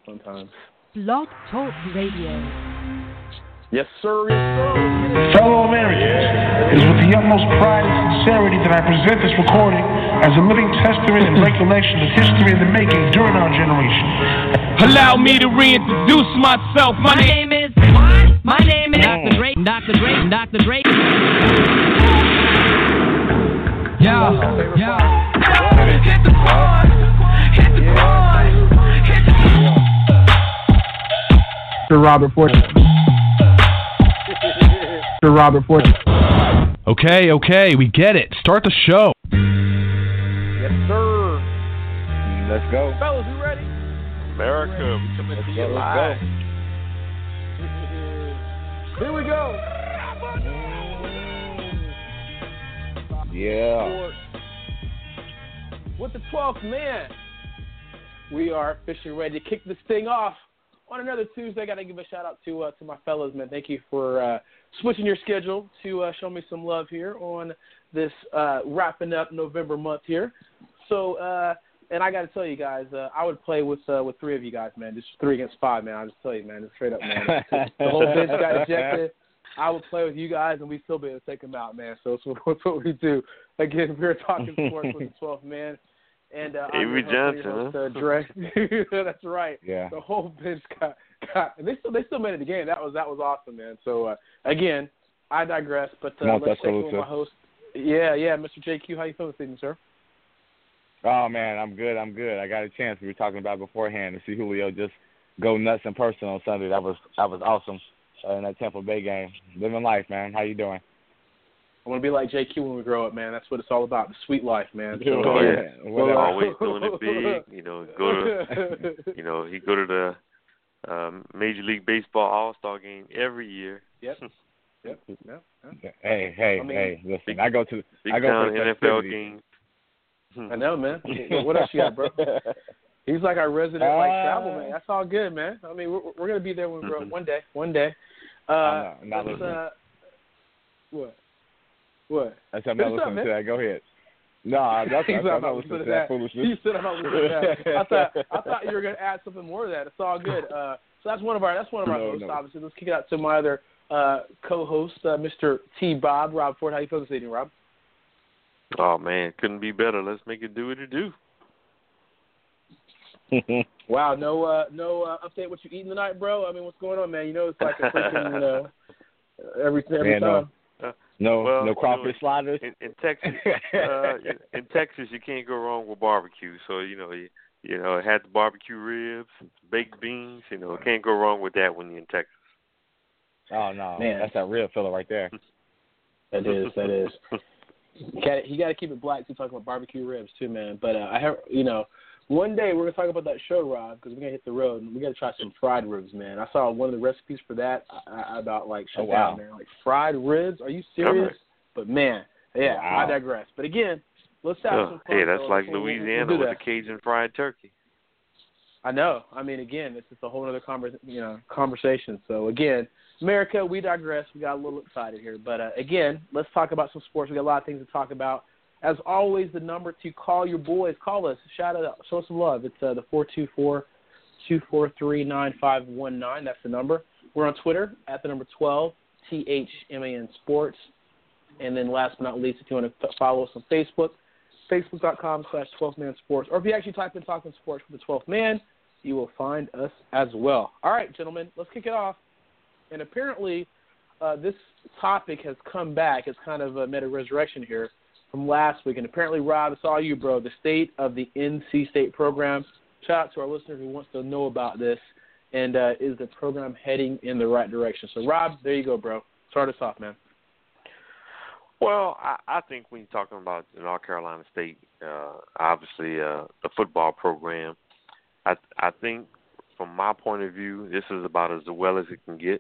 sometimes. Blog Talk Radio. Yes, sir. Yes, sir. Fellow Americans, it is with the utmost pride and sincerity that I present this recording as a living testament and recollection of history in the making during our generation. Allow me to reintroduce myself. My name is Dr. Dre. Dr. Dre. Yeah. Hit the pause. Hit the pause. Hit the pause. Robert Ford. Robert Ford. Okay, we get it. Start the show. Yes, sir. Let's go. Fellas, you ready? America, we coming to you live. Here we go. Yeah. With the 12th man, we are officially ready to kick this thing off on another Tuesday. I got to give a shout out to my fellas, man. Thank you for switching your schedule to show me some love here on this wrapping up November month here. So, and I got to tell you guys, I would play with three of you guys, man. Just 3 against 5, man. I'll just tell you, man. Just straight up, man. The whole bench got ejected. I would play with you guys, and we'd still be able to take them out, man. So that's what we do. Again, we're talking sports with the 12th man. And Avery Johnson, host, Dre. That's right. Yeah. The whole bench got and they still made it the game. That was awesome, man. So again, I digress, but let's check in with my host. Yeah, Mr. JQ, how you feeling this evening, sir? Oh man, I'm good. I got a chance. We were talking about beforehand to see Julio just go nuts in person on Sunday. That was awesome in that Tampa Bay game. Living life, man. How you doing? I want to be like JQ when we grow up, man. That's what it's all about, the sweet life, man. So, always doing it big. He go to the Major League Baseball All-Star game every year. Yep. Hey, listen. I go to the NFL game. I know, man. What else you got, bro? He's like our resident travel man. That's all good, man. I mean, we're gonna be there when we grow up one day. I'm not listening. What? I said I'm not listening to that. Go ahead. No, I'm not listening to that foolishness. You said I'm not listening to that. I thought you were gonna add something more to that. It's all good. So that's one of our hosts. No. Obviously, let's kick it out to my other co-host, Mr. T. Rob Ford. How you feeling this evening, Rob? Oh man, couldn't be better. Let's make it do what it do. Wow, no update what you eating tonight, bro? I mean, what's going on, man? You know, it's like a freaking, every time. No crawfish sliders. In Texas, you can't go wrong with barbecue. So it had the barbecue ribs, baked beans. Can't go wrong with that when you're in Texas. Oh no, man, that's that real fella right there. That is. You got to keep it black to talk about barbecue ribs too, man. But I have, one day we're gonna talk about that show, Rob, because we're gonna hit the road and we got to try some fried ribs, man. I saw one of the recipes for that. I about shut down, man. Like fried ribs? Are you serious? Okay. But man, yeah, wow. I digress. But again, let's have some fun. Hey, that's like Louisiana with the Cajun fried turkey. I know. I mean, again, this is a whole other conversation. So again, America, we digress. We got a little excited here, but again, let's talk about some sports. We got a lot of things to talk about. As always, the number to call your boys. Call us. Shout out. Show us some love. It's the 424-243-9519. That's the number. We're on Twitter at the number 12, THMAN Sports. And then last but not least, if you want to follow us on Facebook, facebook.com/12man sports. Or if you actually type in Talking Sports for the 12th Man, you will find us as well. All right, gentlemen, let's kick it off. And apparently this topic has come back. It's kind of made a resurrection here from last week. And apparently, Rob, it's all you, bro. The state of the NC State program. Shout out to our listener who wants to know about this. And is the program heading in the right direction? So, Rob, there you go, bro. Start us off, man. Well, I think when you're talking about North Carolina State, obviously the football program, I think from my point of view, this is about as well as it can get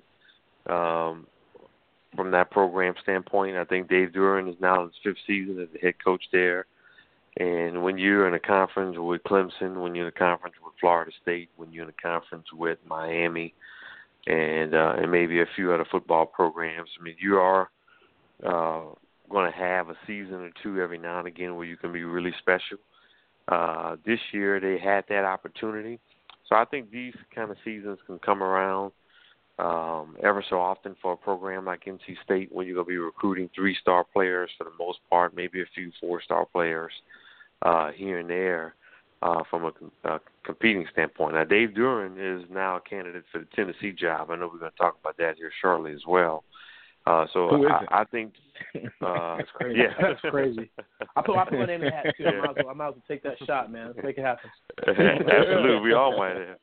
from that program standpoint. I think Dave Duran is now in his 5th season as the head coach there. And when you're in a conference with Clemson, when you're in a conference with Florida State, when you're in a conference with Miami, and maybe a few other football programs, I mean, you are going to have a season or two every now and again where you can be really special. This year they had that opportunity. So I think these kind of seasons can come around ever so often for a program like NC State, where you're going to be recruiting 3-star players for the most part, maybe a few 4-star players here and there from a competing standpoint. Now, Dave Duren is now a candidate for the Tennessee job. I know we're going to talk about that here shortly as well. So I think that's crazy. Yeah. That's crazy. I put my name in the hat too. I might as well take that shot, man. Let's make it happen. Absolutely, we all might have.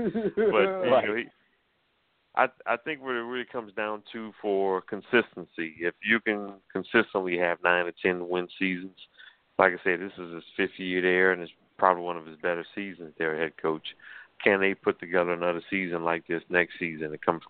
But I think what it really comes down to for consistency. If you can consistently have 9 or 10 win seasons, like I said, this is his 5th year there, and it's probably one of his better seasons there, head coach. Can they put together another season like this next season? It comes,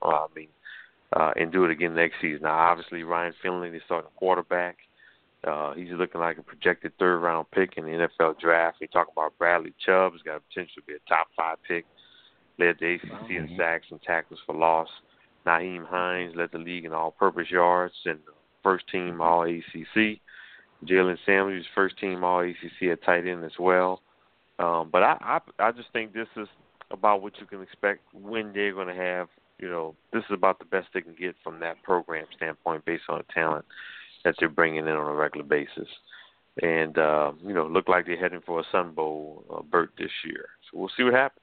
and do it again next season. Now, obviously, Ryan Finley is starting quarterback. He's looking like a projected 3rd-round pick in the NFL draft. We talk about Bradley Chubb. He's got potential to be a top 5 pick. Led the ACC in sacks and tackles for loss. Nyheim Hines led the league in all-purpose yards and first-team All-ACC. Jalen Samuels, first-team All-ACC at tight end as well. But I just think this is about what you can expect when they're going to have, this is about the best they can get from that program standpoint based on the talent that they're bringing in on a regular basis. And, look like they're heading for a Sun Bowl berth this year. So we'll see what happens.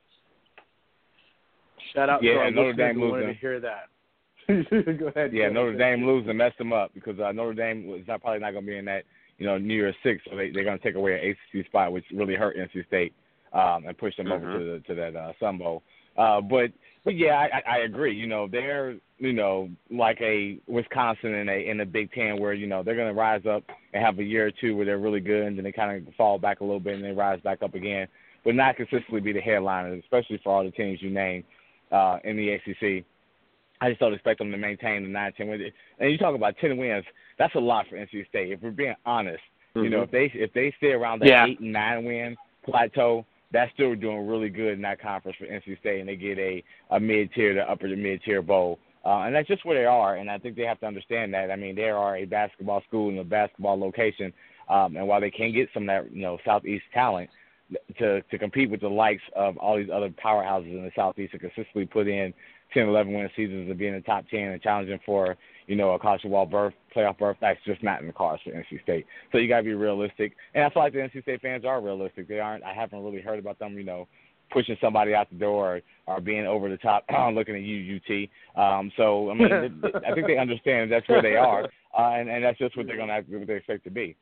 Shout out to our Notre Dame who wanted losing. to hear that. Go ahead. Yeah, Notre Dame losing messed them up because Notre Dame was probably not going to be in that, New Year's 6, so they're going to take away an ACC spot, which really hurt NC State and push them over to that Sun Bowl. But yeah, I agree. They're like a Wisconsin in a Big Ten where they're going to rise up and have a year or two where they're really good, and then they kind of fall back a little bit and they rise back up again, but not consistently be the headliners, especially for all the teams you named in the ACC. I just don't expect them to maintain the 9-10 wins. And you talk about 10 wins, that's a lot for NC State. If we're being honest, if they stay around that 8 and 9 win plateau, that's still doing really good in that conference for NC State, and they get a mid-tier to upper to mid-tier bowl. And that's just where they are, and I think they have to understand that. I mean, they are a basketball school in a basketball location, and while they can get some of that, Southeast talent to compete with the likes of all these other powerhouses in the Southeast to consistently put in 10, 11-win seasons and be in the top 10 and challenging for, a college football playoff berth, that's just not in the cards for NC State. So you got to be realistic. And I feel like the NC State fans are realistic. They aren't. I haven't really heard about them, pushing somebody out the door or being over the top looking at you, UT. So, I mean, I think they understand that's where they are, and that's just what they're going to have, what they expect to be.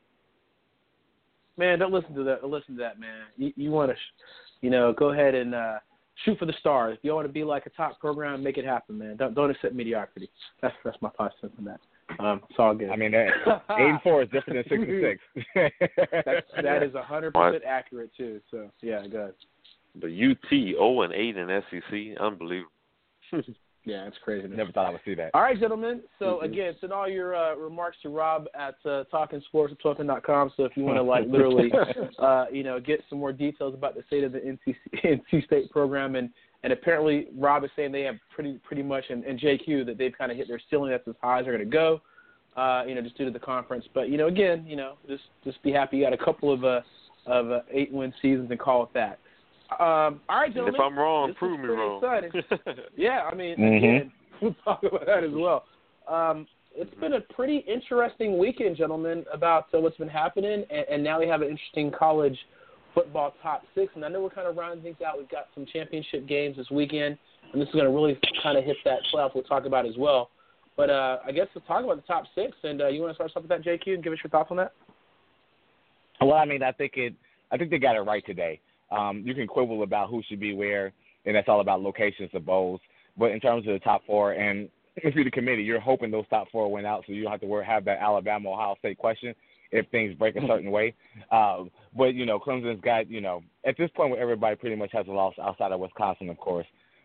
Man, don't listen to that. Listen to that, man. You want to, go ahead and shoot for the stars. If you want to be like a top program, make it happen, man. Don't accept mediocrity. That's my positive on that. It's all good. I mean, 8-4 is different than 6-6. That is 100% accurate too. So yeah, go ahead. The UT 0-8 in SEC, unbelievable. Yeah, it's crazy. Never thought I would see that. All right, gentlemen. So, again, send all your remarks to Rob at talkingsports@talking.com. So if you want to, literally, get some more details about the state of the NC State program. And apparently Rob is saying they have pretty much, and JQ, that they've kind of hit their ceiling. That's as high as they're going to go, just due to the conference. But, again, just be happy you got a couple of 8-win seasons and call it that. All right, gentlemen. If I'm wrong, prove me wrong. Yeah, I mean, again, we'll talk about that as well. It's been a pretty interesting weekend, gentlemen, about what's been happening, and now we have an interesting college football top 6. And I know we're kind of rounding things out. We've got some championship games this weekend, and this is going to really kind of hit that playoff we'll talk about as well. But I guess we'll talk about the top 6, and you want to start off with that, JQ, and give us your thoughts on that? Well, I mean, I think they got it right today. You can quibble about who should be where, and that's all about locations of bowls. But in terms of the top 4, and if you're the committee, you're hoping those top 4 win out so you don't have to have that Alabama-Ohio State question if things break a certain way. But, Clemson's got, at this point where everybody pretty much has a loss outside of Wisconsin, of course,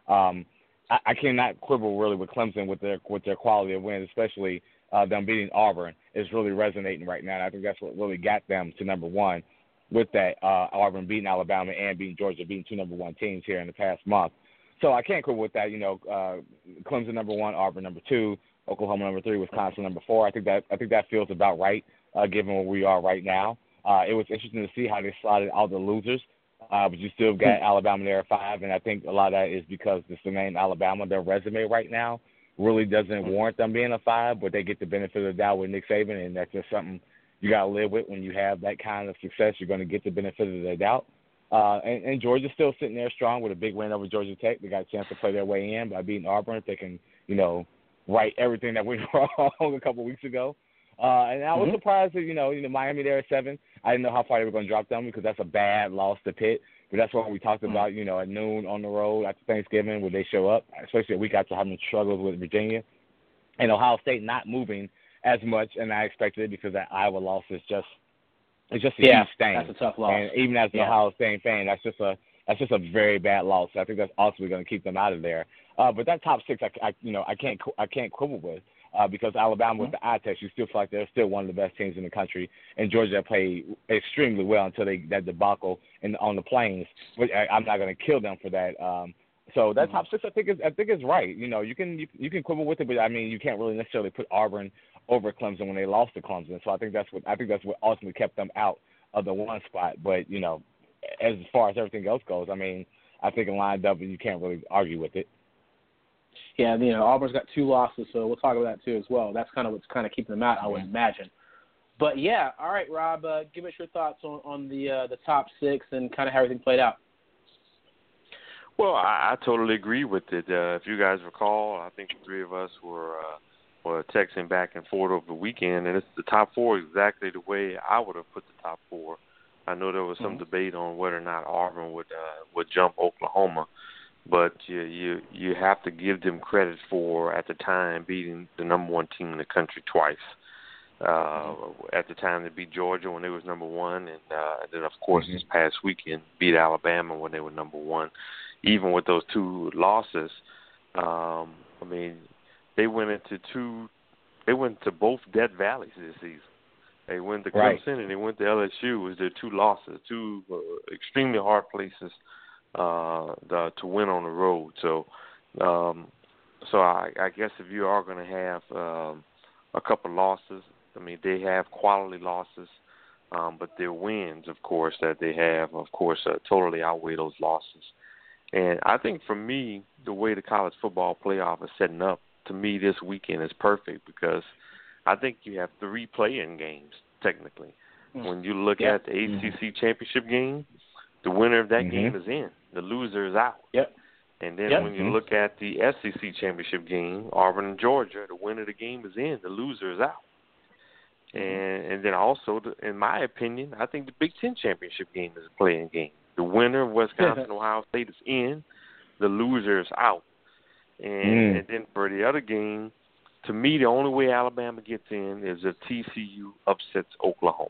I cannot quibble really with Clemson with their quality of wins, especially them beating Auburn is really resonating right now. And I think that's what really got them to number 1. With that, Auburn beating Alabama and beating Georgia, beating 2 number 1 teams here in the past month. So I can't quibble with that. Clemson number 1, Auburn number 2, Oklahoma number 3, Wisconsin number 4. I think that feels about right, given where we are right now. It was interesting to see how they slotted all the losers But you still got Alabama there at 5, and I think a lot of that is because it's the name Alabama. Their resume right now really doesn't warrant them being a 5, but they get the benefit of the doubt with Nick Saban, and that's just something you got to live with. When you have that kind of success, you're going to get the benefit of the doubt. And Georgia's still sitting there strong with a big win over Georgia Tech. They got a chance to play their way in by beating Auburn. If they can, right everything that went wrong a couple weeks ago. And I was surprised that, Miami there at 7. I didn't know how far they were going to drop them because that's a bad loss to Pitt. But that's what we talked about, at noon on the road after Thanksgiving when they show up, especially a week after having struggles with Virginia. And Ohio State not moving as much, and I expected it because that Iowa loss is just a huge stain. That's a tough loss. And even as an Ohio State fan, that's just a very bad loss. I think that's ultimately going to keep them out of there. But that top 6, I can't quibble with. Because Alabama with the eye test, you still feel like they're still one of the best teams in the country, and Georgia played extremely well until that debacle on the Plains. Which I'm not going to kill them for that. So that top 6, I think is right. You can quibble with it, but I mean you can't really necessarily put Auburn over Clemson when they lost to Clemson. So I think that's what ultimately kept them out of the 1 spot. But as far as everything else goes, I mean I think in line W you can't really argue with it. Yeah, Auburn's got 2 losses, so we'll talk about that too as well. That's kind of what's kind of keeping them out, I would imagine. But yeah, all right, Rob, give us your thoughts on the top 6 and kind of how everything played out. Well, I totally agree with it. If you guys recall, I think the 3 of us were texting back and forth over the weekend, and it's the top 4 exactly the way I would have put the top 4. I know there was some debate on whether or not Auburn would jump Oklahoma. But you have to give them credit for, at the time, beating the number 1 team in the country twice. At the time, they beat Georgia when they was number 1, and then, of course, this past weekend, beat Alabama when they were number 1. Even with those 2 losses, they went into both Death Valleys this season. They went to Clemson and they went to LSU. It was their 2 losses, 2 extremely hard places to win on the road. So I guess if you are going to have a couple losses, I mean, they have quality losses, but their wins, of course, that they have, of course, totally outweigh those losses. And I think for me, the way the college football playoff is setting up, to me this weekend is perfect because I think you have 3 play-in games, technically. When you look at the ACC championship game, the winner of that game is in. The loser is out. And then when you look at the SEC championship game, Auburn and Georgia, the winner of the game is in. The loser is out. And then also, in my opinion, I think the Big Ten championship game is a play-in game. The winner of Wisconsin Ohio State is in. The loser is out. And then for the other game, to me, the only way Alabama gets in is if TCU upsets Oklahoma.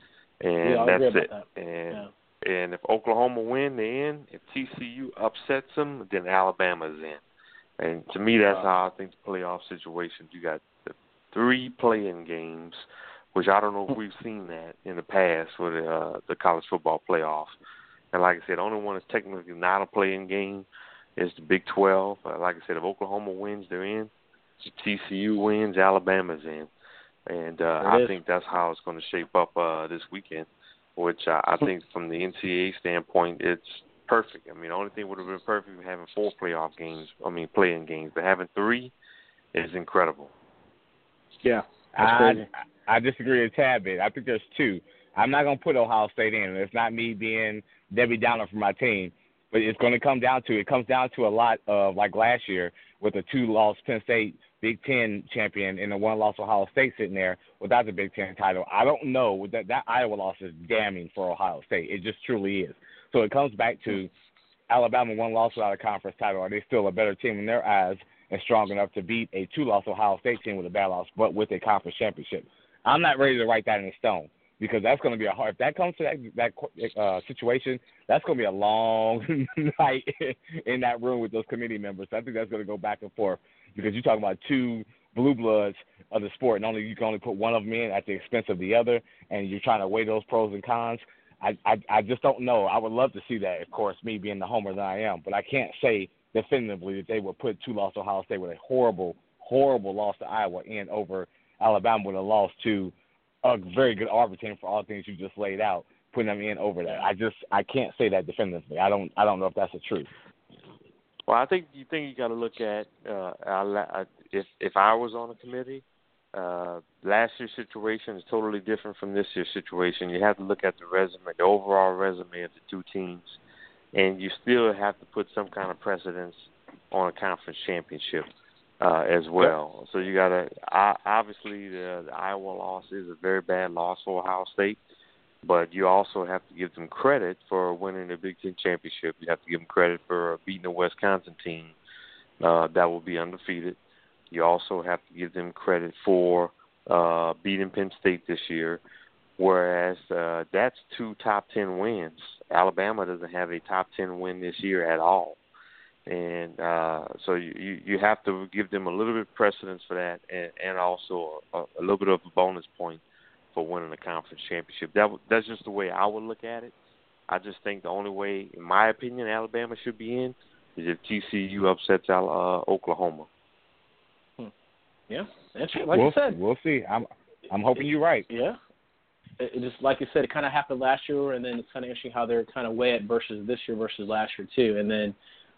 And that's it. And if Oklahoma win, they're in. If TCU upsets them, then Alabama's in. And to me, that's how I think the playoff situation. You got the 3 play-in games, which I don't know if we've seen that in the past with the college football playoff. And like I said, the only one that's technically not a play-in game is the Big 12. Like I said, if Oklahoma wins, they're in. If TCU wins, Alabama's in. And I think that's how it's going to shape up this weekend, which I think from the NCAA standpoint, it's perfect. I mean, the only thing would have been perfect was having 4 play-in games. But having 3 is incredible. Yeah, I disagree a tad bit. I think there's 2. I'm not going to put Ohio State in. It's not me being Debbie Downer for my team. But it comes down to a lot of, like last year, with a 2-loss Penn State Big Ten champion and a 1-loss Ohio State sitting there without the Big Ten title. I don't know. That Iowa loss is damning for Ohio State. It just truly is. So it comes back to Alabama 1 loss without a conference title. Are they still a better team in their eyes and strong enough to beat a 2-loss Ohio State team with a bad loss but with a conference championship? I'm not ready to write that in stone. Because that's going to be if that comes to that situation, that's going to be a long night in that room with those committee members. I think that's going to go back and forth because you're talking about 2 blue bloods of the sport, and you can only put one of them in at the expense of the other, and you're trying to weigh those pros and cons. I just don't know. I would love to see that, of course, me being the homer that I am, but I can't say definitively that they would put 2-loss Ohio State with a horrible, horrible loss to Iowa in over Alabama with a loss to a very good Auburn team for all the things you just laid out. putting them in over that. I can't say that definitively. I don't know if that's the truth. Well, I think you got to look at if I was on a committee, last year's situation is totally different from this year's situation. You have to look at the resume, the overall resume of the two teams, and you still have to put some kind of precedence on a conference championship as well. So you got to obviously the Iowa loss is a very bad loss for Ohio State, but you also have to give them credit for winning the Big Ten championship. You have to give them credit for beating the Wisconsin team that will be undefeated. You also have to give them credit for beating Penn State this year, whereas that's 2 top 10 wins. Alabama doesn't have a top 10 win this year at all. And so you have to give them a little bit of precedence for that and also a little bit of a bonus point for winning the conference championship. That's just the way I would look at it. I just think the only way, in my opinion, Alabama should be in is if TCU upsets Oklahoma. Yeah, that's like you said. We'll see. I'm hoping you're right. Yeah. It just like you said, it kind of happened last year, and then it's kind of interesting how they're kind of way it versus this year versus last year too. And then,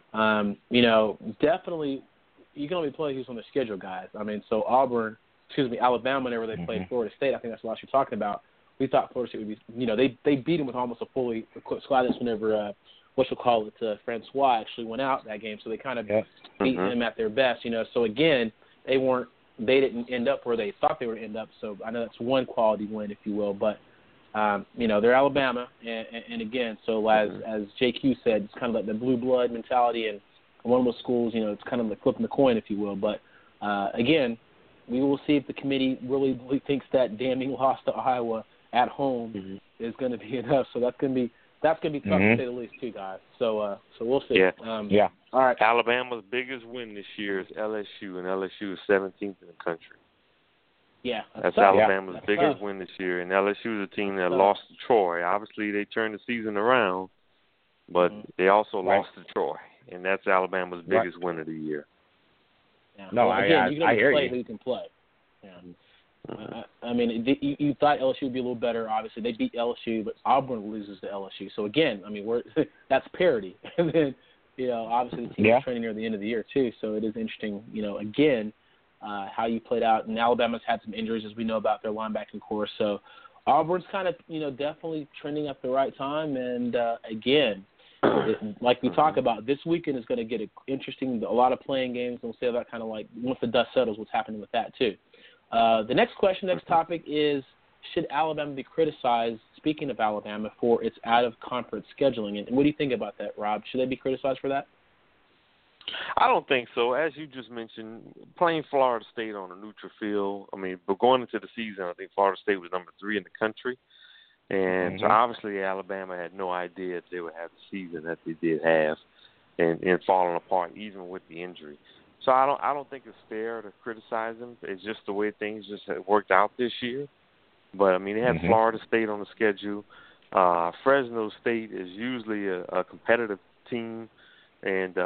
definitely you can only play who's on the schedule, guys. I mean, so Alabama, whenever they played Florida State, I think that's the last you're talking about. We thought Florida State would be, they beat them with almost a fully equipped squad. That's whenever Francois actually went out that game, so they kind of beat them at their best. So again, they didn't end up where they thought they would end up. So I know that's one quality win, if you will. But they're Alabama, and again, so as JQ said, it's kind of like the blue blood mentality, and one of those schools, it's kind of like flipping the coin, if you will. But again, we will see if the committee really thinks that damning loss to Iowa at home is going to be enough. So that's going to be tough to say the least, too, guys. So we'll see. Yeah. All right. Alabama's biggest win this year is LSU, and LSU is 17th in the country. Yeah. That's Alabama's biggest win this year, and LSU is a team that lost to Troy. Obviously, they turned the season around, but they also lost to Troy, and that's Alabama's biggest win of the year. Yeah. No, well, again, you can I hear play you. who can play. Yeah. I mean, you thought LSU would be a little better. Obviously, they beat LSU, but Auburn loses to LSU. So again, I mean, that's parity. And then, obviously the team is training near the end of the year too. So it is interesting, again, how you played out. And Alabama's had some injuries, as we know about their linebacking core. So Auburn's kind of, definitely trending at the right time. And again, like we talk about, this weekend is going to get interesting. A lot of playing games. We'll say that kind of like once the dust settles, what's happening with that too. The next topic is, should Alabama be criticized, speaking of Alabama, for its out-of-conference scheduling? And what do you think about that, Rob? Should they be criticized for that? I don't think so. As you just mentioned, playing Florida State on a neutral field, but going into the season, I think Florida State was number 3 in the country. And so obviously Alabama had no idea that they would have the season that they did have and falling apart even with the injury. So I don't think it's fair to criticize them. It's just the way things just have worked out this year. But, they had Florida State on the schedule. Fresno State is usually a competitive team. And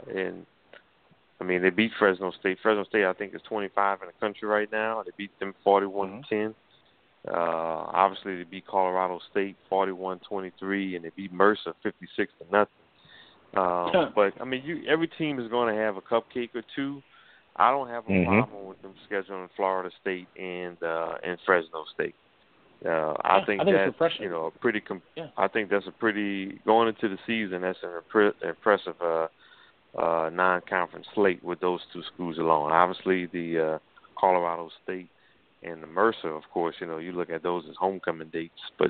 they beat Fresno State. Fresno State, I think, is 25 in the country right now. They beat them 41-10. Obviously, they beat Colorado State 41-23, and they beat Mercer 56-0. But every team is going to have a cupcake or two. I don't have a problem with them scheduling Florida State and Fresno State. I think that's I think that's a pretty going into the season. That's an impressive non-conference slate with those two schools alone. Obviously, the Colorado State and the Mercer, of course. You look at those as homecoming dates, but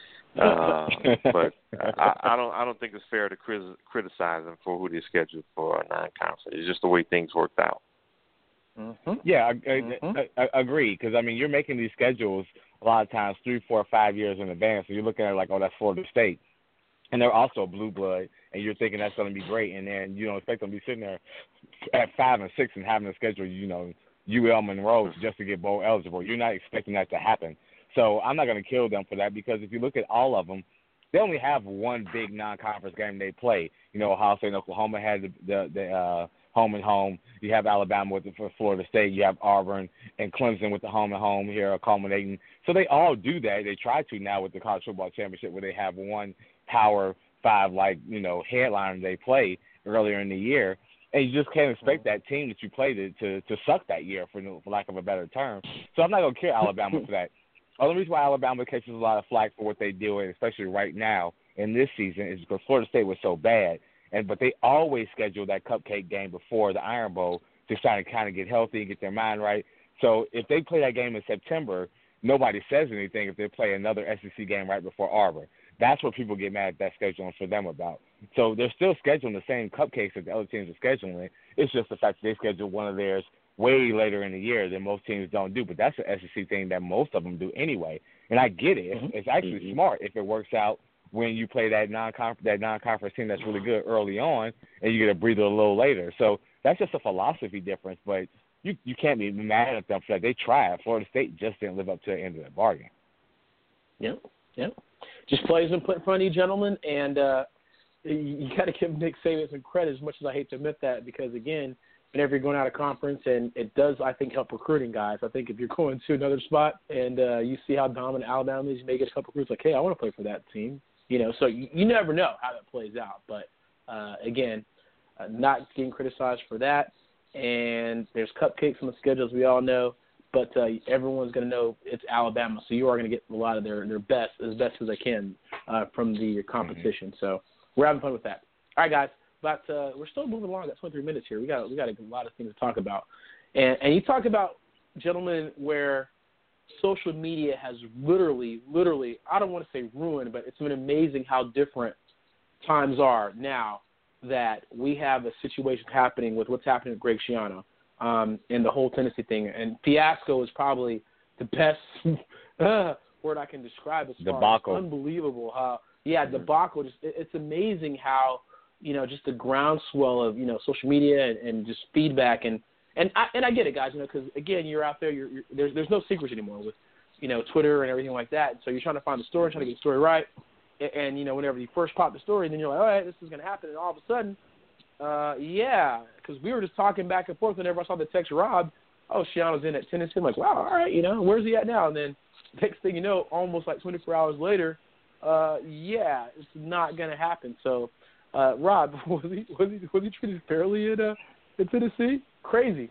I don't think it's fair to criticize them for who they scheduled for a non-conference. It's just the way things worked out. Yeah, I agree. Because you're making these schedules a lot of times 3, 4, 5 years in advance. So you're looking at it like, that's Florida State, and they're also blue blood, and you're thinking that's going to be great, and then you don't expect them to be sitting there at 5 and 6 and having to schedule, UL Monroe just to get bowl eligible. You're not expecting that to happen. So I'm not going to kill them for that, because if you look at all of them, they only have one big non-conference game they play. You know, Ohio State and Oklahoma had the home and home. You have Alabama for Florida State. You have Auburn and Clemson with the home and home here culminating. So they all do that. They try to now with the college football championship where they have one Power 5 headliner they play earlier in the year. And you just can't expect that team that you play to suck that year, for lack of a better term. So I'm not going to kill Alabama for that. The only reason why Alabama catches a lot of flack for what they do, and especially right now in this season, is because Florida State was so bad. But they always schedule that cupcake game before the Iron Bowl to try to kind of get healthy and get their mind right. So if they play that game in September, nobody says anything if they play another SEC game right before Auburn. That's what people get mad at that scheduling for them about. So they're still scheduling the same cupcakes that the other teams are scheduling. It's just the fact that they schedule one of theirs way later in the year than most teams don't do. But that's an SEC thing that most of them do anyway. And I get it. It's actually smart if it works out when you play that non-conference team that's really good early on and you get a breather a little later. So that's just a philosophy difference. But you can't be mad at them for that. They tried. Florida State just didn't live up to the end of the bargain. Yep. Just plays been put in front of you, gentlemen, and you got to give Nick Saban some credit, as much as I hate to admit that, because, again, whenever you're going out of conference, and it does, I think, help recruiting guys. I think if you're going to another spot and you see how dominant Alabama is, you may get a couple recruits like, hey, I want to play for that team. You know, so you never know how that plays out. But, again, not getting criticized for that. And there's cupcakes on the schedule, as we all know. But everyone's going to know it's Alabama, so you are going to get a lot of their best as they can from the competition. So we're having fun with that. All right, guys, but we're still moving along. Got 23 minutes here. We got a lot of things to talk about. And you talk about, gentlemen, where social media has literally, I don't want to say ruined, but it's been amazing how different times are now that we have a situation happening with what's happening with Greg Schiano. And the whole Tennessee thing. And fiasco is probably the best word I can describe as far as unbelievable. Debacle. It's amazing how, you know, just the groundswell of, you know, social media and just feedback. And I get it, guys, you know, because, again, you're out there. There's no secrets anymore with, you know, Twitter and everything like that. So you're trying to find the story, trying to get the story right. And you know, whenever you first pop the story, then you're like, all right, this is going to happen. And all of a sudden, because we were just talking back and forth whenever I saw the text Rob, Schiano's in at Tennessee. I'm like, wow, all right, you know, where's he at now? And then next thing you know, almost like 24 hours later, it's not going to happen. So, Rob, was he treated fairly in Tennessee? Crazy.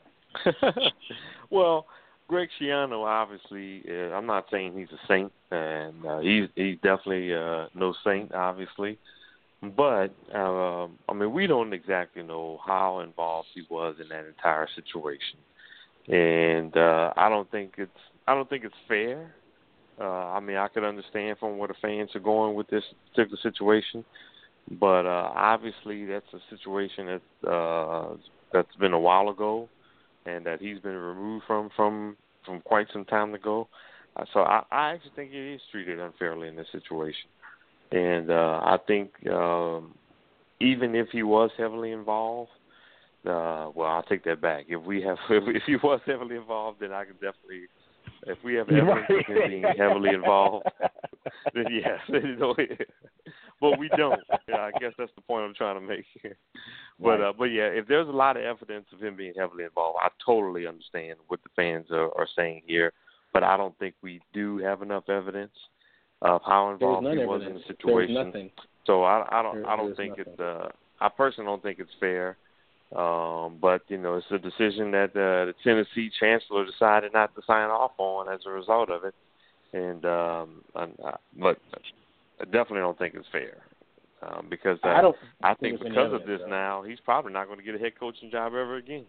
Well, Greg Schiano, obviously, I'm not saying he's a saint, and he's definitely no saint, obviously. But, I mean, we don't exactly know how involved he was in that entire situation. And I don't think it's fair. I mean, I could understand from where the fans are going with this particular situation. But obviously that's a situation that's been a while ago and that he's been removed from quite some time ago. So I actually think he is treated unfairly in this situation. And I think even if he was heavily involved, I'll take that back. If he was heavily involved, then I could definitely. If we have evidence of him being heavily involved, then yes. But we don't. I guess that's the point I'm trying to make here. But yeah, if there's a lot of evidence of him being heavily involved, I totally understand what the fans are saying here. But I don't think we do have enough evidence of how involved he was in the situation. There's nothing. So I don't think it's I personally don't think it's fair. But you know, it's a decision that the Tennessee chancellor decided not to sign off on as a result of it. And but I definitely don't think it's fair because I think because of this now, he's probably not going to get a head coaching job ever again.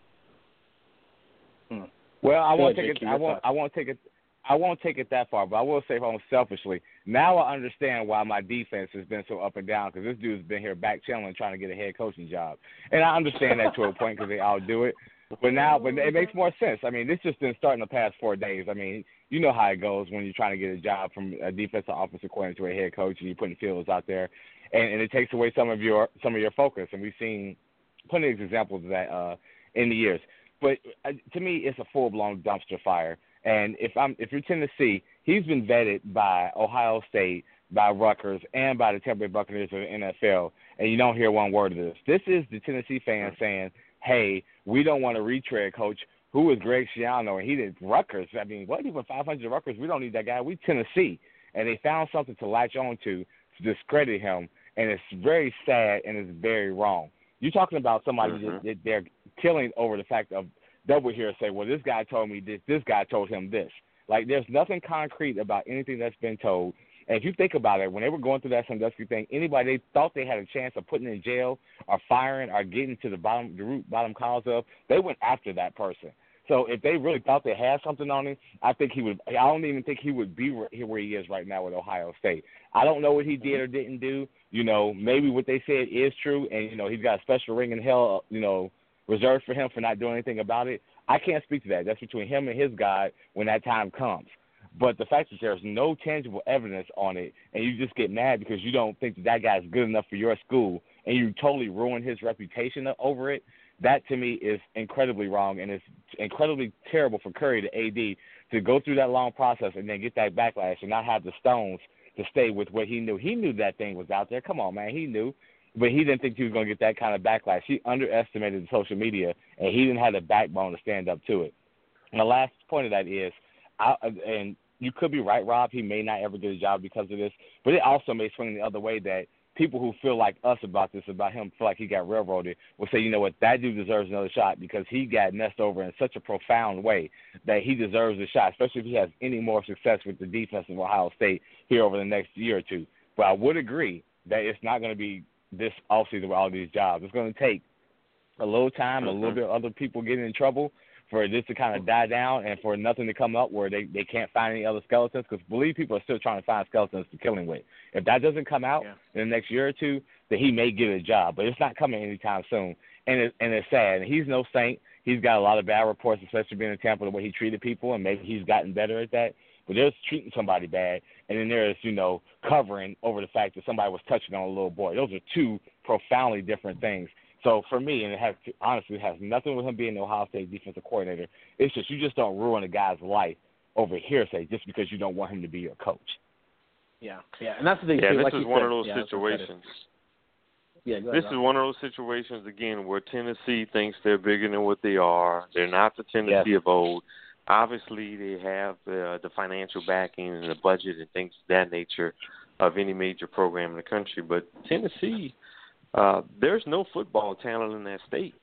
Well, I won't take it that far, but I will say selfishly, now I understand why my defense has been so up and down, because this dude's been here back channeling trying to get a head coaching job. And I understand that to a point because they all do it. But it makes more sense. I mean, this just didn't start in the past 4 days. I mean, you know how it goes when you're trying to get a job from a defensive offensive coordinator to a head coach and you're putting feelers out there. And it takes away some of your focus. And we've seen plenty of examples of that in the years. But to me, it's a full-blown dumpster fire. And if you're Tennessee, he's been vetted by Ohio State, by Rutgers and by the Tampa Bay Buccaneers of the NFL, and you don't hear one word of this. This is the Tennessee fans saying, hey, we don't want to retread, Coach. Who is Greg Schiano? And he did Rutgers. I mean, what? He went 500 Rutgers. We don't need that guy. We Tennessee. And they found something to latch on to discredit him, and it's very sad and it's very wrong. You're talking about somebody that they're killing over the fact of double hearsay. Well, this guy told me this guy told him this. Like, there's nothing concrete about anything that's been told. And if you think about it, when they were going through that Sandusky thing, anybody they thought they had a chance of putting in jail or firing or getting to the root bottom cause of, they went after that person. So if they really thought they had something on him, I don't even think he would be where he is right now with Ohio State. I don't know what he did or didn't do. Maybe what they said is true, and, he's got a special ring in hell, reserved for him for not doing anything about it. I can't speak to that. That's between him and his God when that time comes. But the fact that there's no tangible evidence on it, and you just get mad because you don't think that guy's good enough for your school, and you totally ruin his reputation over it, that to me is incredibly wrong, and it's incredibly terrible for Curry, the AD, to go through that long process and then get that backlash and not have the stones to stay with what he knew. He knew that thing was out there. Come on, man, he knew. But he didn't think he was going to get that kind of backlash. He underestimated the social media, and he didn't have the backbone to stand up to it. And the last point of that is, and you could be right, Rob, he may not ever get a job because of this, but it also may swing the other way that people who feel like us about this, about him, feel like he got railroaded, will say, you know what, that dude deserves another shot because he got messed over in such a profound way that he deserves a shot, especially if he has any more success with the defense of Ohio State here over the next year or two. But I would agree that it's not going to be this offseason with all these jobs. It's going to take a little time, a little bit of other people getting in trouble for this to kind of die down and for nothing to come up where they can't find any other skeletons, because believe people are still trying to find skeletons to kill him with. If that doesn't come out in the next year or two, then he may get a job, but it's not coming anytime soon. And it's sad. And he's no saint. He's got a lot of bad reports, especially being in Tampa, the way he treated people, and maybe he's gotten better at that. But there's treating somebody bad, and then there's, covering over the fact that somebody was touching on a little boy. Those are two profoundly different things. So for me, and it has nothing with him being the Ohio State defensive coordinator. It's just you just don't ruin a guy's life over hearsay just because you don't want him to be your coach. Yeah, and that's the thing. Yeah, too. this Like is one of those situations. Yeah, go ahead, this is one of those situations, again, where Tennessee thinks they're bigger than what they are. They're not the Tennessee of old. Obviously, they have the financial backing and the budget and things of that nature of any major program in the country. But Tennessee, there's no football talent in that state.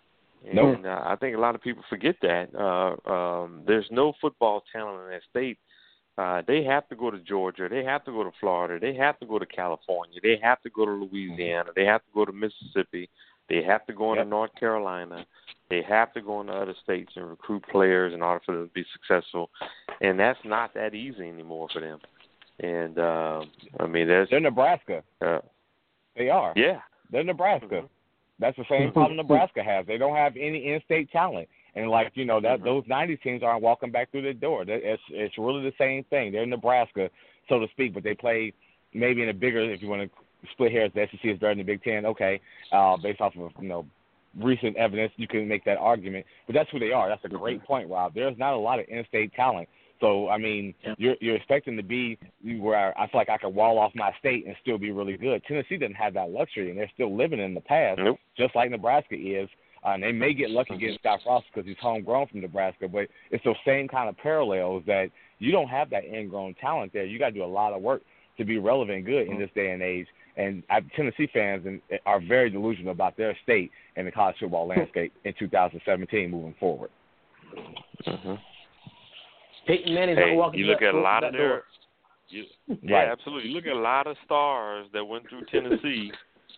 And I think a lot of people forget that. There's no football talent in that state. They have to go to Georgia. They have to go to Florida. They have to go to California. They have to go to Louisiana. They have to go to Mississippi. They have to go into North Carolina. They have to go into other states and recruit players in order for them to be successful. And that's not that easy anymore for them. And, they're Nebraska. They are. Yeah. They're Nebraska. That's the same problem Nebraska has. They don't have any in-state talent. And, those 90s teams aren't walking back through the door. It's really the same thing. They're Nebraska, so to speak, but they play maybe in a bigger, if you want to split hairs, the SEC is better than the Big Ten. Okay, based off of, recent evidence, you can make that argument. But that's who they are. That's a great point, Rob. There's not a lot of in-state talent. So, you're expecting to be where I feel like I could wall off my state and still be really good. Tennessee doesn't have that luxury, and they're still living in the past, just like Nebraska is. And they may get lucky getting Scott Frost because he's homegrown from Nebraska, but it's those same kind of parallels that you don't have that ingrown talent there. You got to do a lot of work to be relevant and good in this day and age. And Tennessee fans are very delusional about their state and the college football landscape in 2017 moving forward. Peyton Manning's not walking. You look at a lot of their. Absolutely. You look at a lot of stars that went through Tennessee.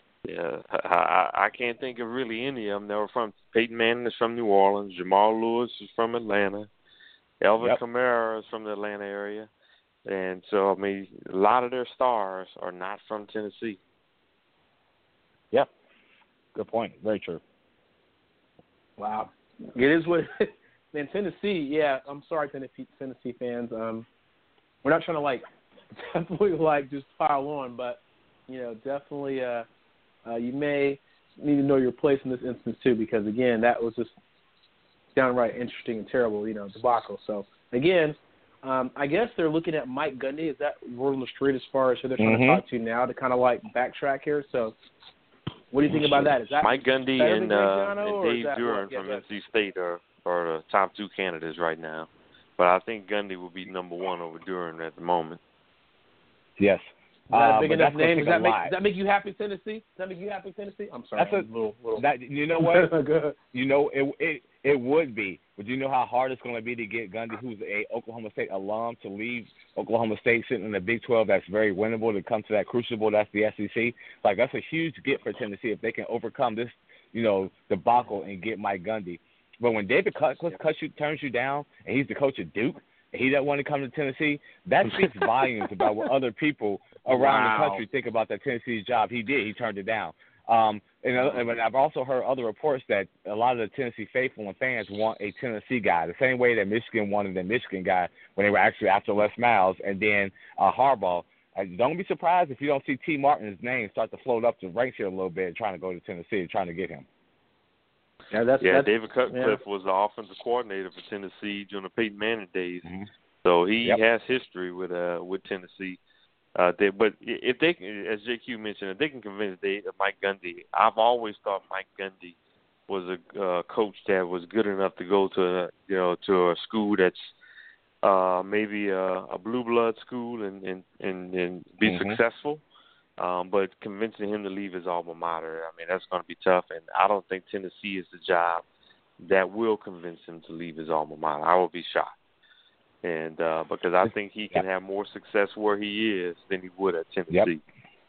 I can't think of really any of them that were from. Peyton Manning is from New Orleans. Jamal Lewis is from Atlanta. Elvin Kamara is from the Atlanta area. And so, a lot of their stars are not from Tennessee. Yep. Good point. Very true. Wow. It is what in Tennessee, I'm sorry, Tennessee fans. We're not trying to, definitely, just pile on, but, definitely you may need to know your place in this instance, too, because, again, that was just downright interesting and terrible, debacle. So, again, I guess they're looking at Mike Gundy. Is that word on the street as far as who they're trying to talk to now to kind of like backtrack here? So, what do you think about that? Is that Mike Gundy and Dave Duren Duren from NC State are the top two candidates right now. But I think Gundy will be number one over Duren at the moment. Yes. Is that a big enough name? Does that make you happy, Tennessee? I'm sorry. That's little. You know what? You know, it would be. But you know how hard it's going to be to get Gundy, who's a Oklahoma State alum, to leave Oklahoma State sitting in the Big 12 that's very winnable to come to that crucible that's the SEC. Like, that's a huge get for Tennessee if they can overcome this, debacle and get Mike Gundy. But when David Cutcliffe turns you down and he's the coach of Duke, and he doesn't want to come to Tennessee, that speaks volumes about what other people around the country think about that Tennessee's job. He did. He turned it down. And I've also heard other reports that a lot of the Tennessee faithful and fans want a Tennessee guy, the same way that Michigan wanted a Michigan guy when they were actually after Les Miles and then Harbaugh. Don't be surprised if you don't see T. Martin's name start to float up the ranks here a little bit, trying to go to Tennessee, trying to get him. David Cutcliffe was the offensive coordinator for Tennessee during the Peyton Manning days, so he has history with Tennessee. But if they, as JQ mentioned, if they can convince Mike Gundy, I've always thought Mike Gundy was a coach that was good enough to go to a school that's maybe a blue blood school and be successful. But convincing him to leave his alma mater, I mean, that's going to be tough. And I don't think Tennessee is the job that will convince him to leave his alma mater. I would be shocked. And because I think he can have more success where he is than he would at Tennessee.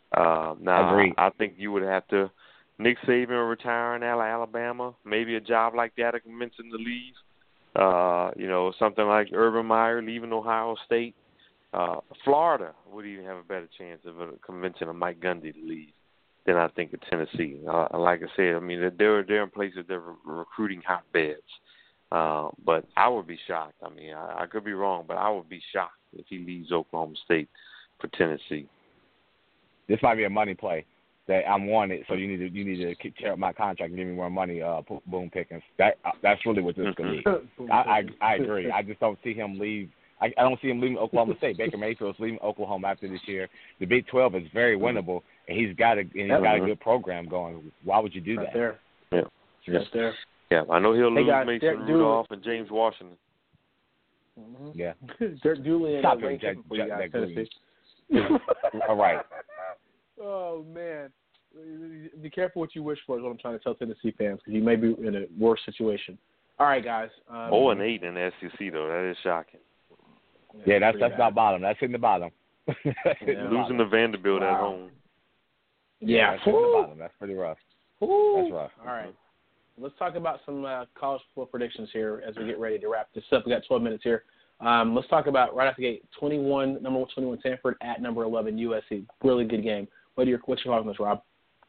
I think you would have to Nick Saban retiring out of Alabama, maybe a job like that to convince him to leave. Something like Urban Meyer leaving Ohio State. Florida would even have a better chance of convincing a Mike Gundy to leave than I think of Tennessee. Like I said, I mean, they're in places that are recruiting hotbeds. But I would be shocked. I mean, I could be wrong, but I would be shocked if he leaves Oklahoma State for Tennessee. This might be a money play that I'm wanted, so you need to tear up my contract and give me more money, Boone Pickens. That's really what this could be. I agree. I just don't see him leave. I don't see him leaving Oklahoma State. Baker Mayfield's leaving Oklahoma after this year. The Big 12 is very winnable, and he's got a good program going. Why would you do that? There. Yeah. Right there. Yeah, I know he'll lose Mason Rudolph and James Washington. Mm-hmm. Yeah. Dirk Dooley and Lane Kiffin for you guys, Tennessee. All right. Oh, man. Be careful what you wish for is what I'm trying to tell Tennessee fans, because you may be in a worse situation. All right, guys. 0-8 in the SEC, though. That is shocking. Yeah, that's not bottom. That's in the bottom. Losing to Vanderbilt at home. Yeah. That's in the bottom. That's pretty rough. That's rough. All right. Let's talk about some college football predictions here as we get ready to wrap this up. We got 12 minutes here. Let's talk about right after the gate, number 21 Stanford at number 11 USC. Really good game. What's your thoughts on this, Rob?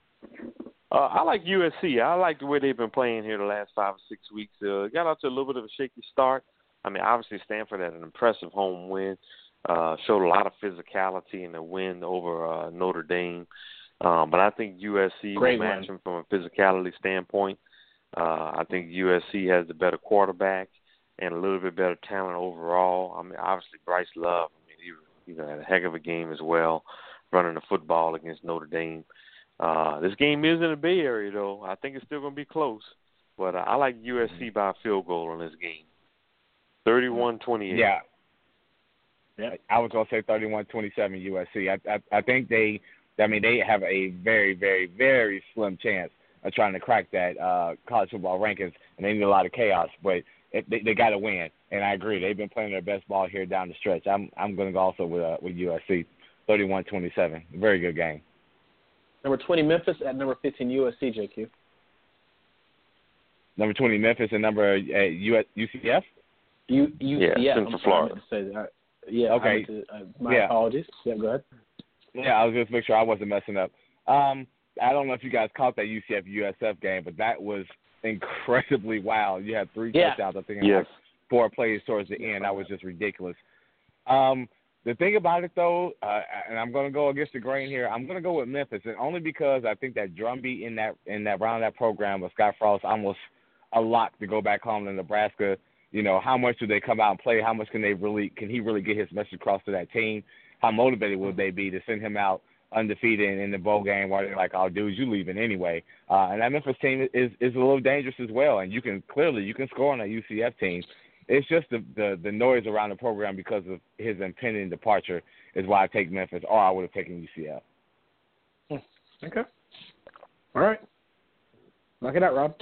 I like USC. I like the way they've been playing here the last 5 or 6 weeks. Got out to a little bit of a shaky start. I mean, obviously Stanford had an impressive home win. Showed a lot of physicality in the win over Notre Dame. But I think USC will match them from a physicality standpoint. I think USC has the better quarterback and a little bit better talent overall. I mean, obviously Bryce Love, he had a heck of a game as well, running the football against Notre Dame. This game is in the Bay Area, though. I think it's still going to be close. But I like USC by a field goal in this game. 31-28. Yeah. I was going to say 31-27 USC. I think they have a very, very, very slim chance of trying to crack that college football rankings, and they need a lot of chaos. But they got to win, and I agree. They've been playing their best ball here down the stretch. I'm going to go also with USC, 31-27. Very good game. Number 20 Memphis at number 15 USC, JQ. Number 20 Memphis and number UCF. UCF. Central Florida. Say that. Yeah. Okay. My apologies. Yeah, go ahead. Yeah, I was just making sure I wasn't messing up. I don't know if you guys caught that UCF-USF game, but that was incredibly wild. You had 3 touchdowns, I think, in like 4 plays towards the end. That was just ridiculous. The thing about it, though, and I'm going to go against the grain here, I'm going to go with Memphis, and only because I think that drumbeat in that round of that program with Scott Frost almost a lock to go back home to Nebraska. how much do they come out and play? How much can he really get his message across to that team? How motivated will they be to send him out undefeated in the bowl game while they're like, oh, dude, you leaving anyway? And that Memphis team is a little dangerous as well. And you can score on that UCF team. It's just the noise around the program because of his impending departure is why I take Memphis, or I would have taken UCF. Okay. All right. Knock it out, Rob.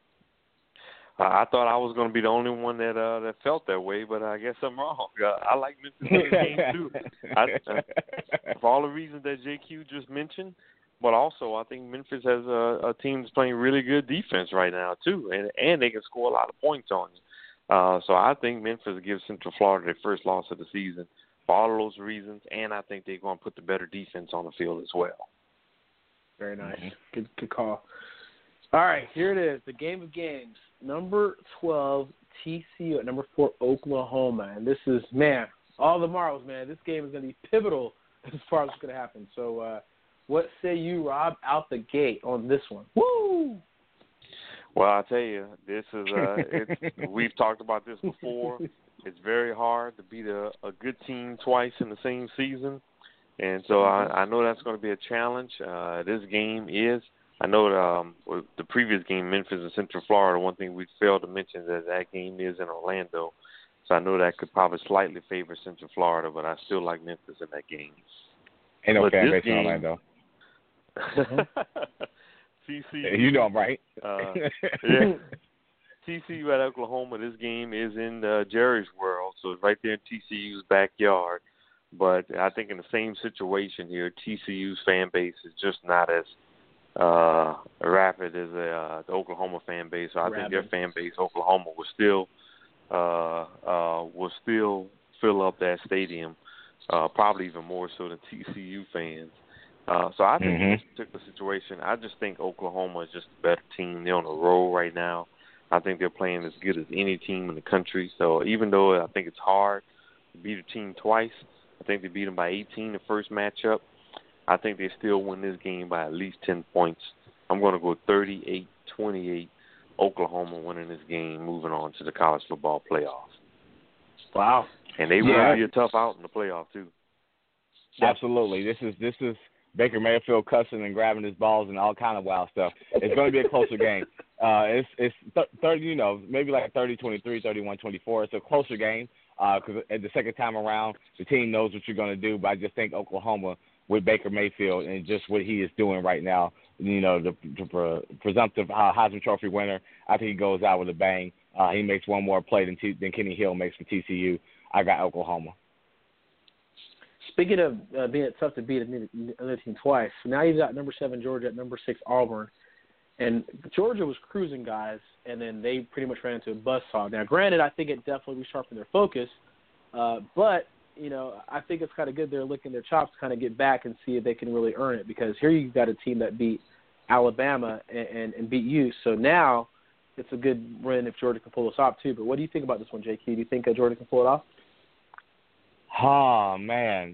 I thought I was going to be the only one that felt that way, but I guess I'm wrong. I like Memphis in this game too. For all the reasons that JQ just mentioned, but also I think Memphis has a team that's playing really good defense right now too, and they can score a lot of points on you. So I think Memphis gives Central Florida their first loss of the season for all of those reasons, and I think they're going to put the better defense on the field as well. Very nice. Good call. All right, here it is, the game of games. Number 12, TCU at number 4, Oklahoma. And this is, all the marbles, man. This game is going to be pivotal as far as what's going to happen. So what say you, Rob, out the gate on this one? Woo! Well, I tell you, this is we've talked about this before. It's very hard to beat a good team twice in the same season. And so I know that's going to be a challenge. This game is. I know the previous game, Memphis and Central Florida, one thing we failed to mention is that game is in Orlando. So I know that could probably slightly favor Central Florida, but I still like Memphis in that game. Ain't no fan base in Orlando. TCU. You know I'm right. Yeah. TCU at Oklahoma, this game is in Jerry's world, so it's right there in TCU's backyard. But I think in the same situation here, TCU's fan base is just not as rapid as the Oklahoma fan base. So I think their fan base, Oklahoma, will still fill up that stadium, probably even more so than TCU fans. So I think in this particular situation, I just think Oklahoma is just a better team. They're on a roll right now. I think they're playing as good as any team in the country. So even though I think it's hard to beat a team twice, I think they beat them by 18 the first matchup. I think they still win this game by at least 10 points. I'm going to go 38-28, Oklahoma winning this game, moving on to the college football playoffs. Wow. And they will be a tough out in the playoff, too. Absolutely. This is Baker Mayfield cussing and grabbing his balls and all kind of wild stuff. It's going to be a closer game. It's 30, maybe like 30-23, 31-24. It's a closer game because at the second time around, the team knows what you're going to do. But I just think Oklahoma, with Baker Mayfield and just what he is doing right now, the presumptive Heisman Trophy winner, I think he goes out with a bang. He makes one more play than Kenny Hill makes for TCU. I got Oklahoma. Speaking of being tough to beat another team twice, so now you've got number 7 Georgia at number 6 Auburn. And Georgia was cruising, guys, and then they pretty much ran into a buzzsaw. Now, granted, I think it definitely resharpened their focus, but I think it's kind of good they're licking their chops to kind of get back and see if they can really earn it, because here you've got a team that beat Alabama and beat you. So now it's a good win if Georgia can pull this off too. But what do you think about this one, JQ? Do you think Georgia can pull it off? Oh, man.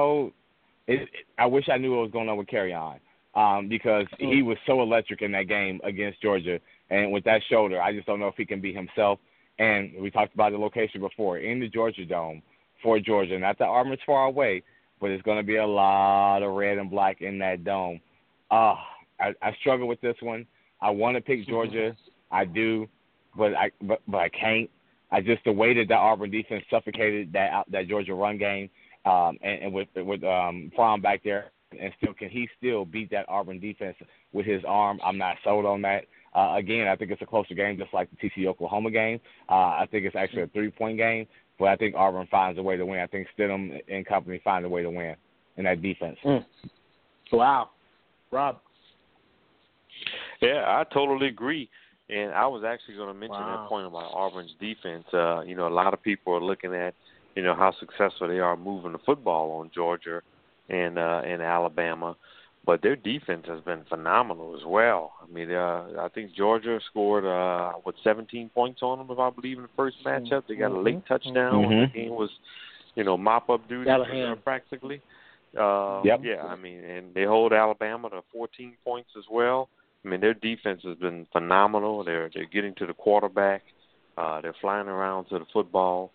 I wish I knew what was going on with Kerryon because he was so electric in that game against Georgia. And with that shoulder, I just don't know if he can be himself. And we talked about the location before, in the Georgia Dome. For Georgia. Not that Auburn's far away, but it's going to be a lot of red and black in that dome. I struggle with this one. I want to pick Georgia. I do, but I can't. The way that the Auburn defense suffocated that Georgia run game, and with Fromm back there, and can he still beat that Auburn defense with his arm? I'm not sold on that. Again, I think it's a closer game, just like the TCU Oklahoma game. I think it's actually a 3-point game. But I think Auburn finds a way to win. I think Stidham and company find a way to win in that defense. Wow. Rob. Yeah, I totally agree. And I was actually going to mention that point about Auburn's defense. A lot of people are looking at, how successful they are moving the football on Georgia and Alabama. But their defense has been phenomenal as well. I mean, I think Georgia scored, 17 points on them, if I believe, in the first matchup. They got a late touchdown when the game was, mop-up duty practically. Yeah, I mean, and they hold Alabama to 14 points as well. I mean, their defense has been phenomenal. They're getting to the quarterback. They're flying around to the football.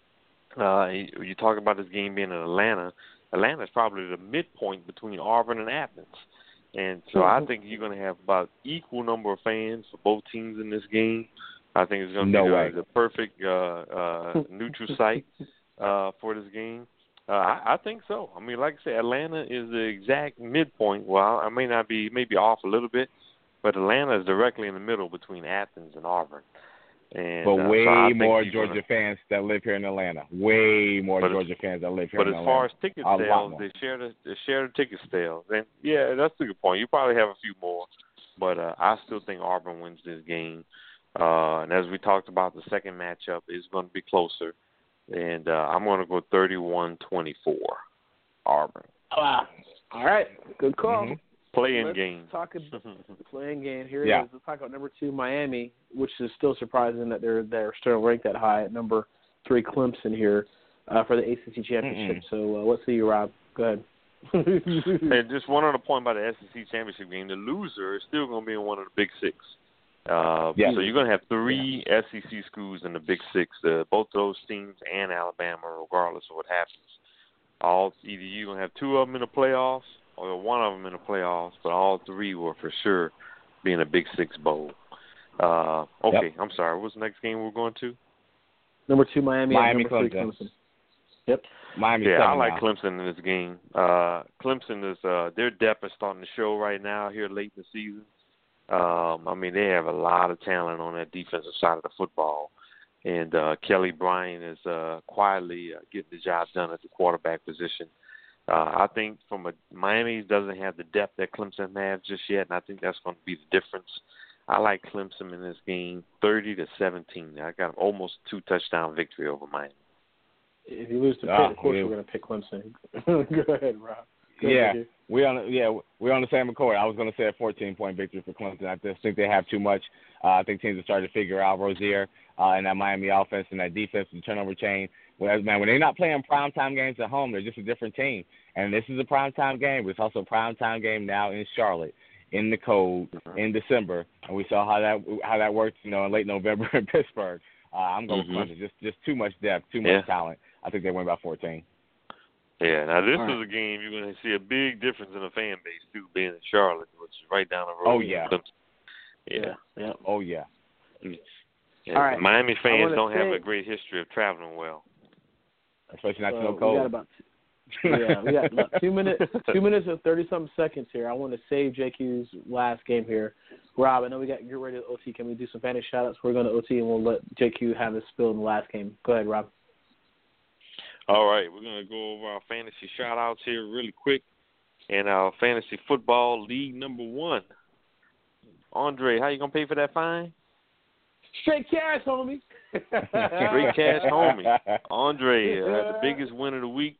You talk about this game being in Atlanta. Atlanta is probably the midpoint between Auburn and Athens. And so I think you're going to have about equal number of fans for both teams in this game. I think it's going to be the perfect neutral site for this game. I think so. I mean, like I said, Atlanta is the exact midpoint. Well, I may not be maybe off a little bit, but Atlanta is directly in the middle between Athens and Auburn. And, but way more Georgia fans that live here in Atlanta. Way more Georgia fans that live here in Atlanta. But as far as ticket sales, they share the ticket sales. And, yeah, that's a good point. You probably have a few more. But I still think Auburn wins this game. And as we talked about, the second matchup is going to be closer. And I'm going to go 31-24, Auburn. Wow. All right. Good call. Mm-hmm. Playing game. Playing game. Here it is. Let's talk about number 2, Miami, which is still surprising that they're still ranked that high at number 3, Clemson here for the ACC championship. So let's see you, Rob. Go ahead. And just one other point about the SEC championship game: the loser is still going to be in one of the Big Six. So you're going to have 3 SEC schools in the Big Six, both those teams and Alabama, regardless of what happens. Either you're going to have 2 of them in the playoffs or 1 of them in the playoffs, but all 3 will for sure be in a Big Six bowl. I'm sorry. What's the next game we're going to? Number 2, Miami. Miami, number 3, Clemson. Yep. Miami. Yeah, I like Clemson in this game. Clemson is their depth is starting to show right now here late in the season. I mean, they have a lot of talent on that defensive side of the football. And Kelly Bryant is quietly getting the job done at the quarterback position. I think Miami doesn't have the depth that Clemson has just yet, and I think that's going to be the difference. I like Clemson in this game, 30-17. I got almost 2-touchdown victory over Miami. If you lose to Pitt, of course we're going to pick Clemson. Go ahead, Rob. We're on the same accord. I was going to say a 14-point victory for Clemson. I just think they have too much. I think teams are starting to figure out Rozier and that Miami offense and that defense and turnover chain. When they're not playing primetime games at home, they're just a different team. And this is a primetime game, but it's also a primetime game now in Charlotte, in the cold, in December. And we saw how that worked, in late November in Pittsburgh. I'm going with Clemson. Just too much depth, too much talent. I think they win by 14. Yeah, now this is a game you're going to see a big difference in the fan base, too, being in Charlotte, which is right down the road. Oh, yeah. Yeah. Oh, yeah. Yeah. All right. Miami fans don't have a great history of traveling well. Especially not to no cold. We got about 2 minutes and 30-something seconds here. I want to save JQ's last game here. Rob, I know we got you're ready to OT. Can we do some fantasy shout-outs? We're going to OT, and we'll let JQ have his spill in the last game. Go ahead, Rob. All right, we're going to go over our fantasy shout-outs here really quick. And our fantasy football league number 1. Andre, how you going to pay for that fine? Straight cash, homie. Straight cash, homie. Andre, the biggest win of the week,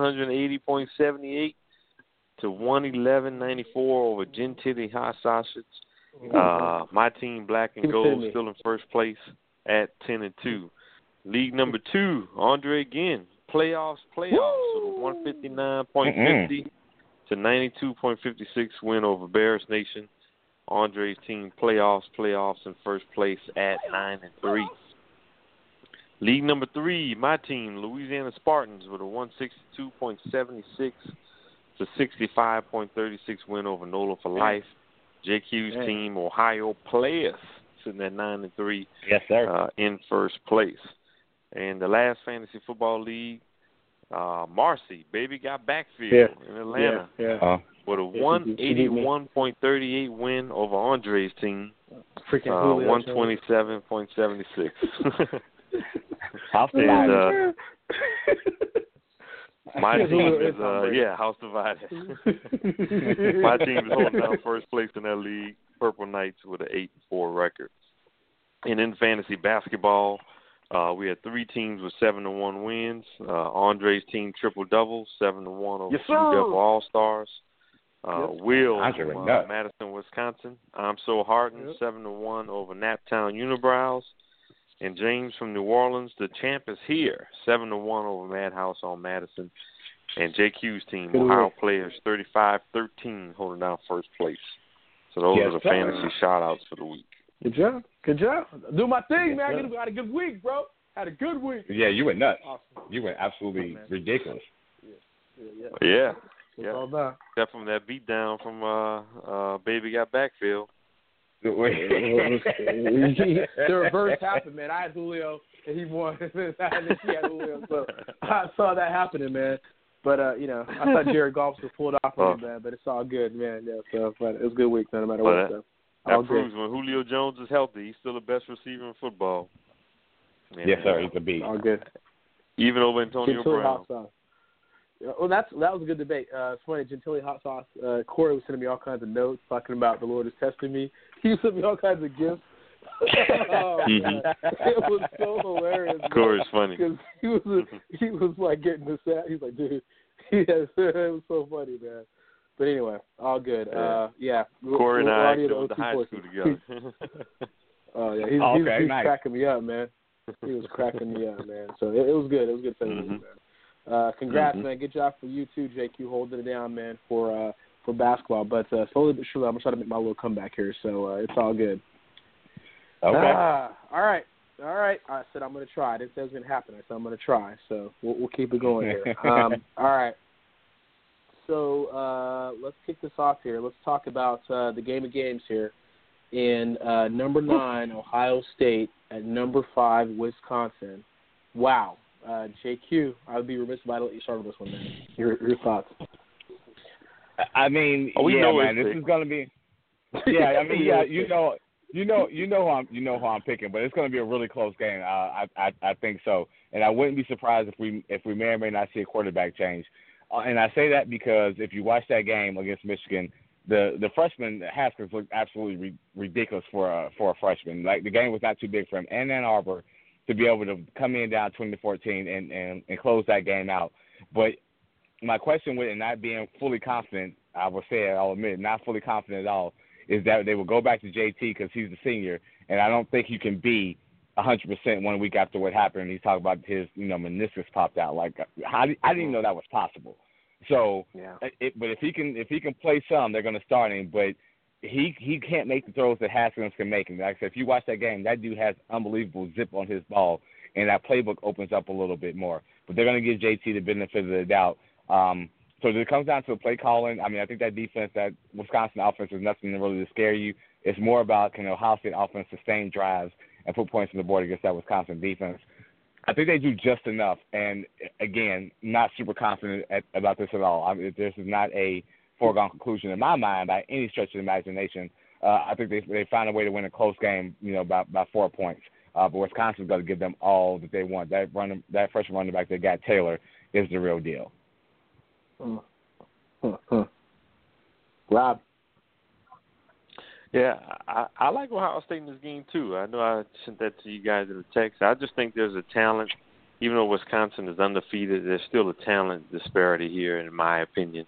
180.78 to 111.94 over Gentili Hot Sausage. My team, Black and Gold, still in first place at 10-2. League number 2, Andre again. Playoffs. So 159.50 to 92.56 win over Bears Nation. Andre's team, playoffs in first place at 9-3. League number 3, my team, Louisiana Spartans, with a 162.76 to 65.36 win over NOLA for life. JQ's team, Ohio Players, sitting at 9-3. Yes, sir. In first place. And the last fantasy football league, Marcy, baby got backfield in Atlanta with a 181.38 win over Andre's team. 127.76. House divided. My team is house divided. My team is holding down first place in that league, Purple Knights, with an 8-4 record. And in fantasy basketball, we had 3 teams with 7-1 wins. Andre's team triple double, 7-1 over UW All Stars. Will from Madison, Wisconsin. I'm So Harden, 7-1 over Naptown Unibrows. And James from New Orleans, the champ is here, 7-1 over Madhouse on Madison. And JQ's team, Ohio Players, 35-13, holding down first place. So those are the fantasy shout-outs for the week. Good job. Do my thing, Yes, man. I had a good week, bro. Had a good week. Yeah, you went nuts. Awesome. You went absolutely ridiculous. Yeah. It's all about. Except from that beatdown from Baby Got Backfield. The reverse happened, man. I had Julio, and he won. And then she had Julio, so I saw that happening, man. But I thought Jared Goff was pulled off on me, man. But it's all good, man. Yeah, so but it was a good week, no matter what. So. That proves when Julio Jones is healthy, he's still the best receiver in football. And, yes, sir. He's a beast. All good. Even over Antonio Brown. Hot sauce. Well, that was a good debate. It's funny, Gentili Hot Sauce. Corey was sending me all kinds of notes talking about the Lord is testing me. He sent me all kinds of gifts. Man. It was so hilarious. Corey's funny because he was like getting this out. He's like, dude, it was so funny, man. But anyway, all good. Yeah. Corey and I went to high school together. Oh yeah, he's nice. Cracking me up, man. He was cracking me up, man. So it was good. It was good for me, man. Congrats, man. Good job for you too, JQ, holding it down, man, for basketball. But slowly but surely, I'm gonna try to make my little comeback here. So it's all good. Okay. All right. I said I'm gonna try. I didn't say it was gonna happen. I said I'm gonna try. So we'll keep it going here. All right. So let's kick this off here. Let's talk about the game of games here. In number 9, Ohio State, at number 5, Wisconsin. Wow. JQ, I would be remiss if I don't let you start with this one, man. Your thoughts? I mean, man, this is gonna be. Yeah, I mean, you know who I'm picking, but it's gonna be a really close game. I think so, and I wouldn't be surprised if we may or may not see a quarterback change. And I say that because if you watch that game against Michigan, the freshman Haskins looked absolutely ridiculous for a freshman. Like, the game was not too big for him and Ann Arbor to be able to come in down 20-14 and close that game out. But my question with it not being fully confident, I'll admit, not fully confident at all, is that they will go back to JT because he's the senior, and I don't think you can be 100% 1 week after what happened. He's talking about his meniscus popped out. Like, I didn't even know that was possible. So, but if he can play some, they're going to start him. But he can't make the throws that Haskins can make. And like I said, if you watch that game, that dude has unbelievable zip on his ball, and that playbook opens up a little bit more. But they're going to give JT the benefit of the doubt. So it comes down to play calling. I mean, I think that defense, that Wisconsin offense, is nothing really to scare you. It's more about can Ohio State offense sustain drives and put points on the board against that Wisconsin defense. I think they do just enough, and again, not super confident about this at all. I mean, this is not a foregone conclusion in my mind by any stretch of the imagination. I think they found a way to win a close game, by 4 points. But Wisconsin's got to give them all that they want. That freshman running back they got, Taylor, is the real deal. Rob. Yeah, I like Ohio State in this game, too. I know I sent that to you guys in the text. I just think there's a talent. Even though Wisconsin is undefeated, there's still a talent disparity here, in my opinion.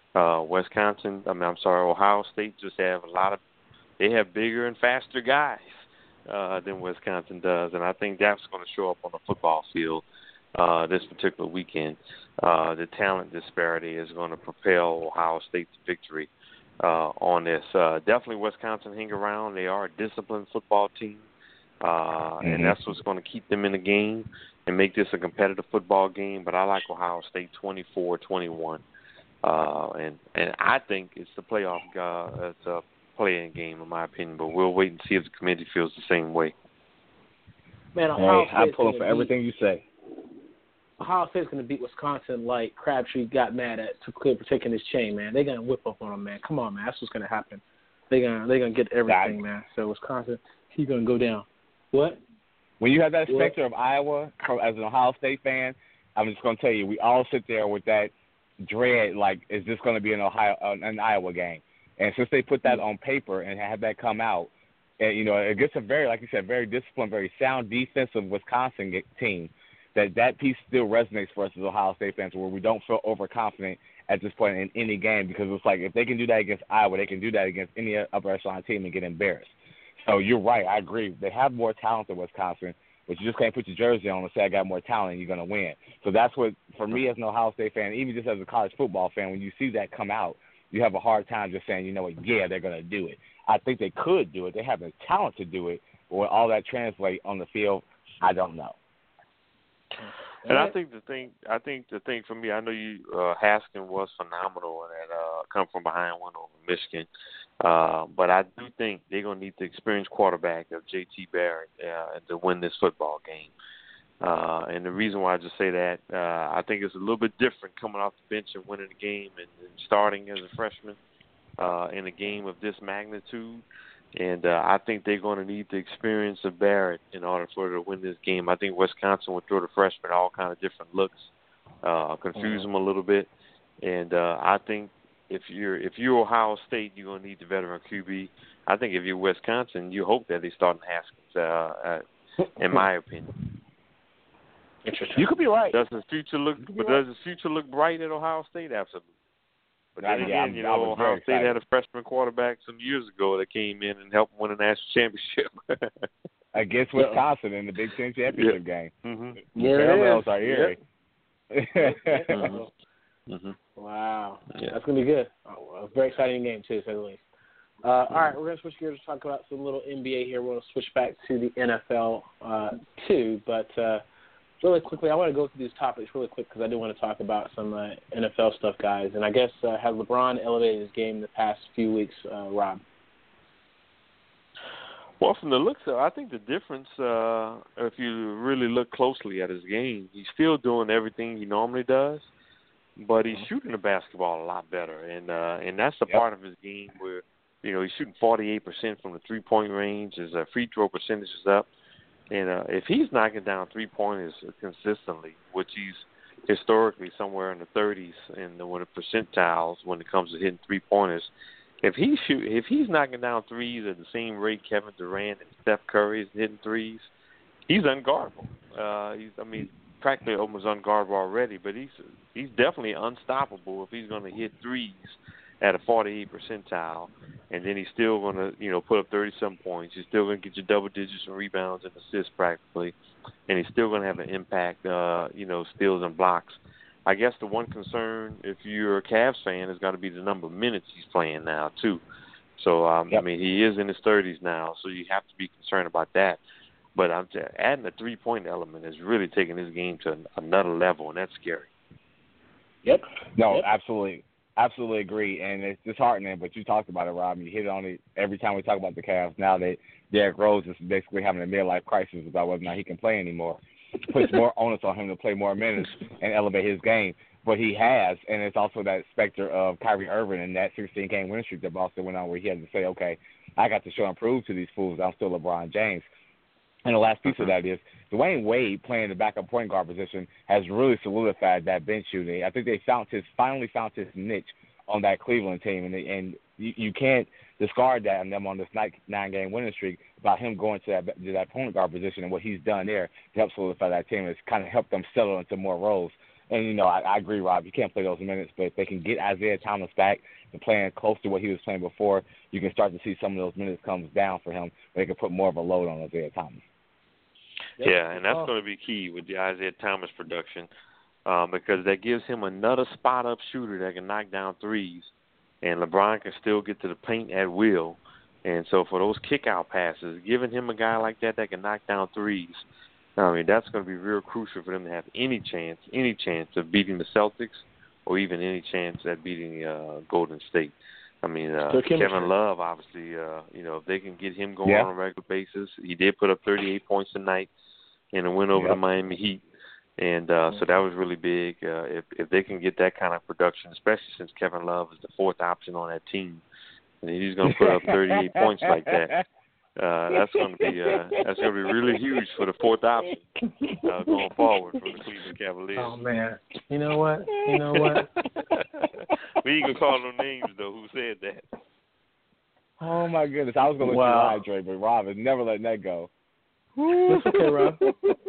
Ohio State just have they have bigger and faster guys than Wisconsin does, and I think that's going to show up on the football field this particular weekend. The talent disparity is going to propel Ohio State to victory on this. Definitely Wisconsin hang around. They are a disciplined football team, and that's what's going to keep them in the game and make this a competitive football game. But I like Ohio State 24-21. And I think it's the playoff. It's a play-in game, in my opinion. But we'll wait and see if the committee feels the same way. Man, I'm pulling for everything you say. Ohio State's going to beat Wisconsin like Crabtree got mad at for taking his chain, man. They're going to whip up on him, man. Come on, man. That's what's going to happen. They're gonna get everything, man. So Wisconsin, he's going to go down. What? When you have that specter of Iowa as an Ohio State fan, I'm just going to tell you, we all sit there with that dread, like, is this going to be an Iowa game? And since they put that on paper and have that come out, and, against a very, like you said, very disciplined, very sound defensive Wisconsin team, that piece still resonates for us as Ohio State fans, where we don't feel overconfident at this point in any game, because it's like if they can do that against Iowa, they can do that against any upper echelon team and get embarrassed. So you're right. I agree. They have more talent than Wisconsin, but you just can't put your jersey on and say I got more talent and you're going to win. So that's what, for me as an Ohio State fan, even just as a college football fan, when you see that come out, you have a hard time just saying, you know what, yeah, they're going to do it. I think they could do it. They have the talent to do it. But will all that translate on the field? I don't know. And I think the thing for me, I know you Haskins was phenomenal in that come from behind win over Michigan, but I do think they're gonna need the experienced quarterback of J.T. Barrett to win this football game. And the reason why I just say that, I think it's a little bit different coming off the bench and winning the game and starting as a freshman in a game of this magnitude. And I think they're going to need the experience of Barrett in order for them to win this game. I think Wisconsin would throw the freshmen all kind of different looks, confuse them a little bit. And I think if you're Ohio State, you're going to need the veteran QB. I think if you're Wisconsin, you hope that they start Haskins, in my opinion. Interesting. You could be right. Does the future look bright at Ohio State? Absolutely. But then again, Ohio State had a freshman quarterback some years ago that came in and helped win a national championship. Against Wisconsin in the Big Ten championship game. Mm-hmm. Yeah, parallels are eerie. Mm-hmm. Wow. Yeah. That's going to be good. A very exciting game, too, to say the least. All right, we're going to switch gears to talk about some little NBA here. We're going to switch back to the NFL, too. But really quickly, I want to go through these topics really quick because I do want to talk about some NFL stuff, guys. And I guess, has LeBron elevated his game in the past few weeks, Rob? Well, from the looks of it, I think the difference, if you really look closely at his game, he's still doing everything he normally does, but he's shooting the basketball a lot better. And that's the part of his game where, he's shooting 48% from the three-point range. His free throw percentage is up. And if he's knocking down three-pointers consistently, which he's historically somewhere in the 30s in the percentiles when it comes to hitting three-pointers, if he's knocking down threes at the same rate Kevin Durant and Steph Curry is hitting threes, he's unguardable. He's practically almost unguardable already, but he's definitely unstoppable if he's going to hit threes at a 48 percentile, and then he's still going to, put up 30-some points. He's still going to get you double digits in rebounds and assists practically, and he's still going to have an impact, steals and blocks. I guess the one concern, if you're a Cavs fan, is going to be the number of minutes he's playing now, too. So, he is in his 30s now, so you have to be concerned about that. But adding the three-point element is really taking his game to another level, and that's scary. Yep. No, absolutely. Absolutely agree, and it's disheartening, but you talked about it, Rob. You hit on it every time we talk about the Cavs. Now that Derrick Rose is basically having a midlife crisis about whether or not he can play anymore. It puts more onus on him to play more minutes and elevate his game. But he has, and it's also that specter of Kyrie Irving and that 16-game winning streak that Boston went on where he had to say, okay, I got to show and prove to these fools I'm still LeBron James. And the last piece of that is Dwayne Wade playing the backup point guard position has really solidified that bench shooting. I think they finally found his niche on that Cleveland team, and you can't discard that on them on this 9-game winning streak about him going to that point guard position and what he's done there to help solidify that team. It's kind of helped them settle into more roles. And, I agree, Rob, you can't play those minutes, but if they can get Isaiah Thomas back and playing close to what he was playing before, you can start to see some of those minutes come down for him. They can put more of a load on Isaiah Thomas. Yeah, and that's going to be key with the Isaiah Thomas production because that gives him another spot-up shooter that can knock down threes, and LeBron can still get to the paint at will. And so for those kick-out passes, giving him a guy like that can knock down threes, that's going to be real crucial for them to have any chance of beating the Celtics or even any chance at beating Golden State. Kevin Love, obviously, if they can get him going on a regular basis, he did put up 38 points tonight in a win over the Miami Heat. And so that was really big. If they can get that kind of production, especially since Kevin Love is the fourth option on that team, and he's going to put up 38 points like that, that's going to be really huge for the fourth option going forward for the Cleveland Cavaliers. Oh man, you know what? We ain't gonna call no names though. Who said that? Oh my goodness, I was gonna let you lie, Dre, but Rob is never letting that go. That's okay, Rob.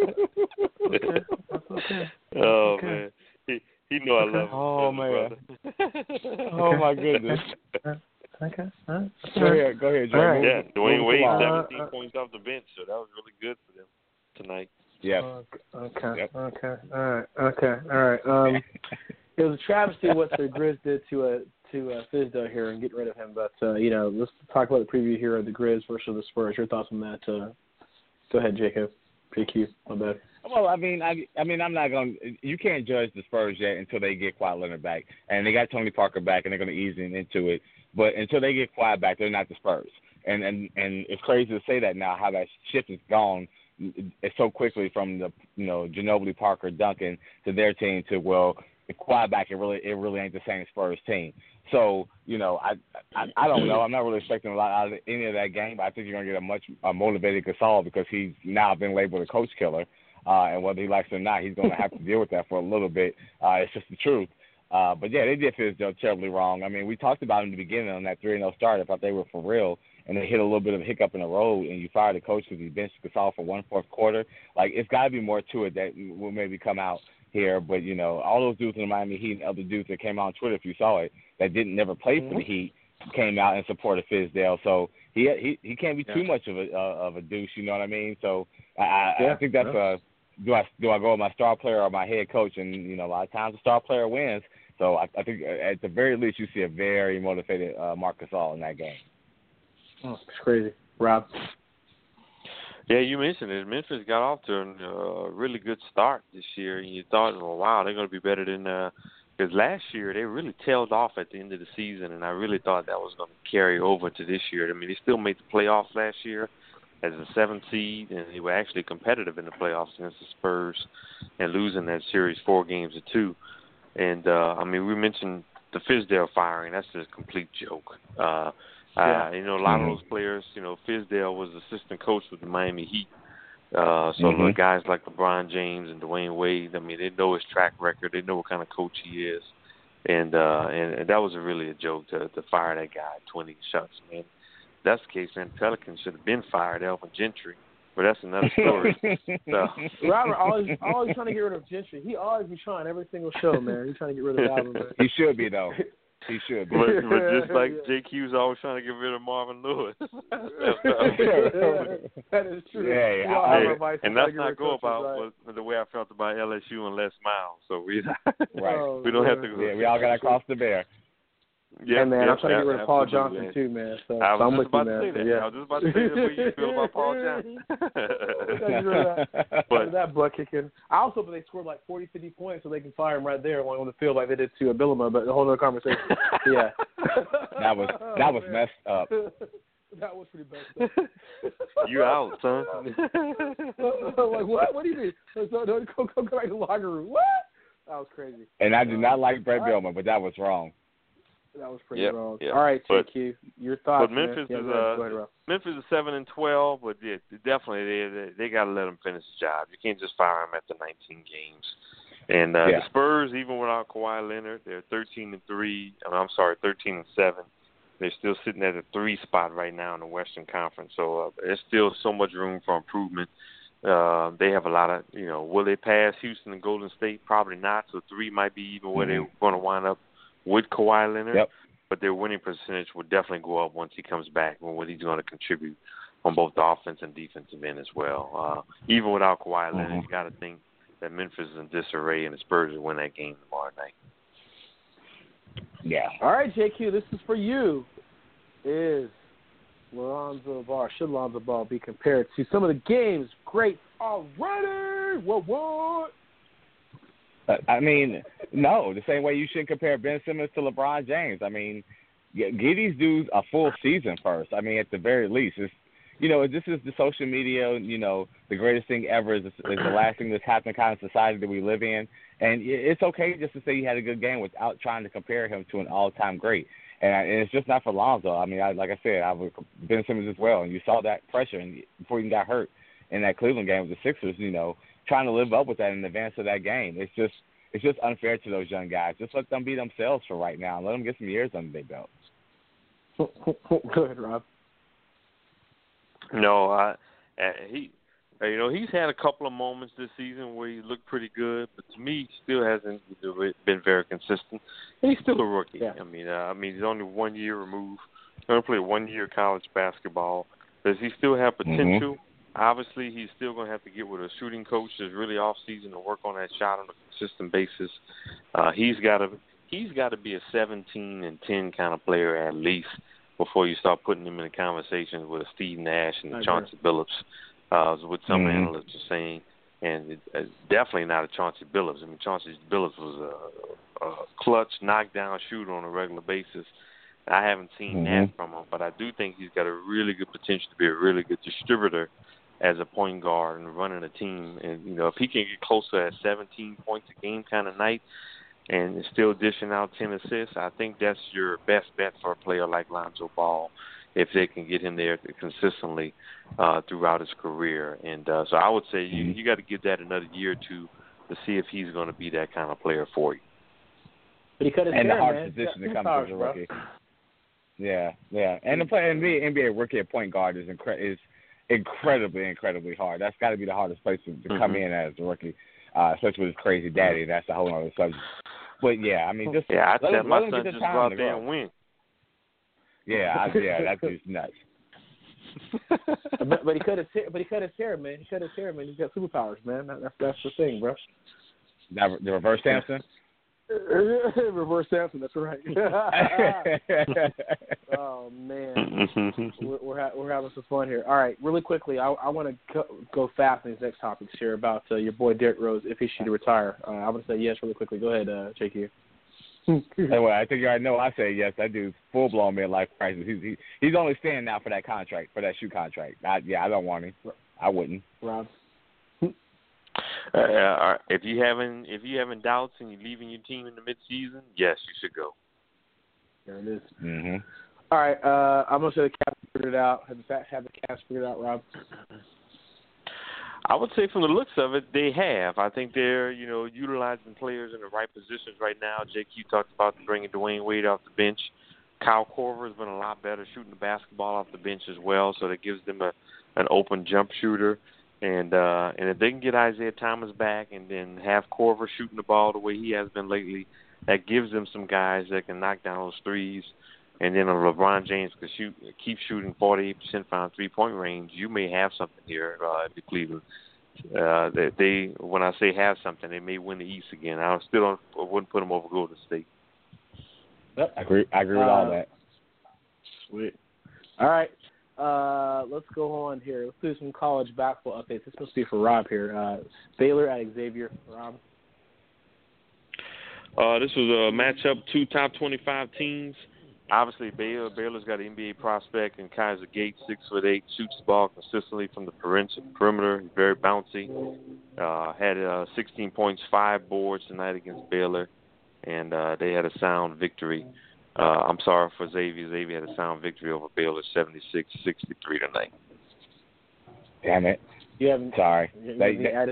Okay. Oh man, he know I love him. Oh man. Brother. Oh my goodness. Okay. Go ahead, Joe. Right. Yeah, Dwayne Wade, 17 points off the bench, so that was really good for them tonight. Yeah. Okay. Yep. Okay. All right. It was a travesty what the Grizz did to to Fizdale here and getting rid of him, but let's talk about the preview here of the Grizz versus the Spurs. Your thoughts on that? Go ahead, Jacob. JQ, my bad. Well, I mean, I'm not going to – you can't judge the Spurs yet until they get Kawhi Leonard back. And they got Tony Parker back, and they're going to ease into it. But until they get Kawhi back, they're not the Spurs. And it's crazy to say that now, how that shift has gone so quickly from the, Ginobili, Parker, Duncan to their team to, well, the Kawhi back, it really ain't the same Spurs team. So, I don't know. I'm not really expecting a lot out of any of that game, but I think you're going to get a much motivated Gasol because he's now been labeled a coach killer. And whether he likes it or not, he's going to have to deal with that for a little bit. It's just the truth. But, yeah, they did Fizdale terribly wrong. I mean, we talked about in the beginning on that 3-0 start. I thought they were for real, and they hit a little bit of a hiccup in the road, and you fired the coach because he benched Gasol for one fourth quarter. Like, it's got to be more to it that will maybe come out here. But, all those dudes in the Miami Heat and other dudes that came out on Twitter, if you saw it, that didn't never play for the Heat, came out and supported Fizdale. So he can't be too much of a douche, you know what I mean? So I think that's do I go with my star player or my head coach? And, a lot of times the star player wins. So I think at the very least you see a very motivated Marc Gasol in that game. Oh, it's crazy. Rob? Yeah, you mentioned it. Memphis got off to a really good start this year, and you thought, well, wow, they're going to be better than because last year they really tailed off at the end of the season, and I really thought that was going to carry over to this year. I mean, they still made the playoffs last year as a 7th seed, and they were actually competitive in the playoffs against the Spurs and losing that series 4-2. And, we mentioned the Fizdale firing. That's just a complete joke. A lot of those players, Fizdale was assistant coach with the Miami Heat. The guys like LeBron James and Dwayne Wade, they know his track record. They know what kind of coach he is. And that was really a joke to fire that guy at 20 shots, man. If that's the case, man, Pelicans should have been fired, Elvin Gentry. But that's another story. Robert always trying to get rid of Gentry. He always be trying every single show, man. He's trying to get rid of Alvin, man. He should be, though. He should be. But just like JQ's always trying to get rid of Marvin Lewis. That is true. And that's not go about the way I felt about LSU and Les Miles. So we don't have to. Yeah, we all got to cross the bear. Yeah, man, I'm trying to get rid of Paul Johnson too, man. So I'm with you, man. I was just about to say that. What you feel about Paul Johnson? But that butt kicking. I also hope they scored like 40, 50 points so they can fire him right there on the field like they did to Billima, but a whole other conversation. Yeah. That was messed up. That was pretty messed up. You out, son. Like what? What do you mean? So don't go back to the locker room. What? That was crazy. And I do not like Brett Billman, but that was wrong. That was pretty wrong. Yep. All right, JQ, your thoughts. But Memphis is 7-12, but definitely they got to let him finish the job. You can't just fire him after 19 games. And the Spurs, even without Kawhi Leonard, they're 13-3. 13-7. They're still sitting at the 3 spot right now in the Western Conference. So there's still so much room for improvement. They have a lot of, will they pass Houston and Golden State? Probably not. So 3 might be even where they're going to wind up with Kawhi Leonard, but their winning percentage will definitely go up once he comes back and what he's going to contribute on both the offense and defensive end as well. Even without Kawhi Leonard, you got to think that Memphis is in disarray and the Spurs will win that game tomorrow night. Yeah. All right, JQ, this is for you. Should Lonzo Ball be compared to some of the game's greats already? What? No, the same way you shouldn't compare Ben Simmons to LeBron James. Give these dudes a full season first. At the very least. It's, this is the social media, the greatest thing ever is the last thing that's happened kind of society that we live in. And it's okay just to say he had a good game without trying to compare him to an all-time great. And it's just not for Lonzo. Like I said, I was Ben Simmons as well. And you saw that pressure before he got hurt in that Cleveland game with the Sixers, trying to live up with that in advance of that game. It's just unfair to those young guys. Just let them be themselves for right now and let them get some years under their belt. Go ahead, Rob. No, he's had a couple of moments this season where he looked pretty good, but to me, he still hasn't been very consistent. And he's still a rookie. Yeah. He's only 1 year removed. He's going to play 1 year college basketball. Does he still have potential? Obviously, he's still going to have to get with a shooting coach that's really off season to work on that shot on a consistent basis. He's got to he's got to be a 17-10 kind of player at least before you start putting him in the conversations with a Steve Nash and a Chauncey Billups, what some analysts are saying. And it's definitely not a Chauncey Billups. I mean, Chauncey Billups was a clutch, knockdown shooter on a regular basis. I haven't seen that from him, but I do think he's got a really good potential to be a really good distributor as a point guard and running a team. And, you know, if he can get closer at 17 points a game kind of night and still dishing out 10 assists, I think that's your best bet for a player like Lonzo Ball if they can get him there consistently throughout his career. And so I would say you got to give that another year or two to see if he's going to be that kind of player for you. But he cut his and hair, the hard man. position to come as a rookie. Yeah. And the NBA rookie at point guard is incredibly hard. That's got to be the hardest place to come in as a rookie, especially with his crazy daddy. That's a whole other subject. But, yeah, I mean, just I let tell him my get son the just time go out to there grow. and win. Yeah, that's just nuts. but he cut his hair, man. He's got superpowers, man. That's the thing, bro. The reverse Samson? Reverse Samson, that's right. Oh man, we're having some fun here. All right, really quickly, I want to go fast in these next topics here about your boy Derrick Rose if he should retire. I'm gonna say yes really quickly. Go ahead, JQ. Anyway, I think you already know. I say yes. That dude's full blown midlife crisis. He's only staying now for that contract, for that shoe contract. I don't want him. I wouldn't. Rob. If you having doubts and you're leaving your team in the midseason, yes, you should go. There it is. Mm-hmm. All right, I'm gonna say the Cavs figured it out. Have the Cavs figured it out, Rob? I would say from the looks of it, they have. I think they're, utilizing players in the right positions right now. JQ talked about bringing Dwayne Wade off the bench. Kyle Korver has been a lot better shooting the basketball off the bench as well, so that gives them an open jump shooter. And if they can get Isaiah Thomas back and then have Korver shooting the ball the way he has been lately, that gives them some guys that can knock down those threes. And then if LeBron James can keep shooting 48% from 3-point range, you may have something here at the Cleveland. They when I say have something, they may win the East again. I wouldn't put them over Golden State. Yep, I agree with all that. Sweet. All right. Let's go on here. Let's do some college basketball updates. This must be for Rob here. Baylor at Xavier. Rob. This was a matchup, 2 top 25 teams. Obviously, Baylor's got an NBA prospect in Kaiser Gates, 6'8", shoots the ball consistently from the perimeter. He's very bouncy. Had 16 points, 5 boards tonight against Baylor, and they had a sound victory. I'm sorry for Xavier. Xavier had a sound victory over Baylor, 76-63 tonight. Damn it. Sorry. You're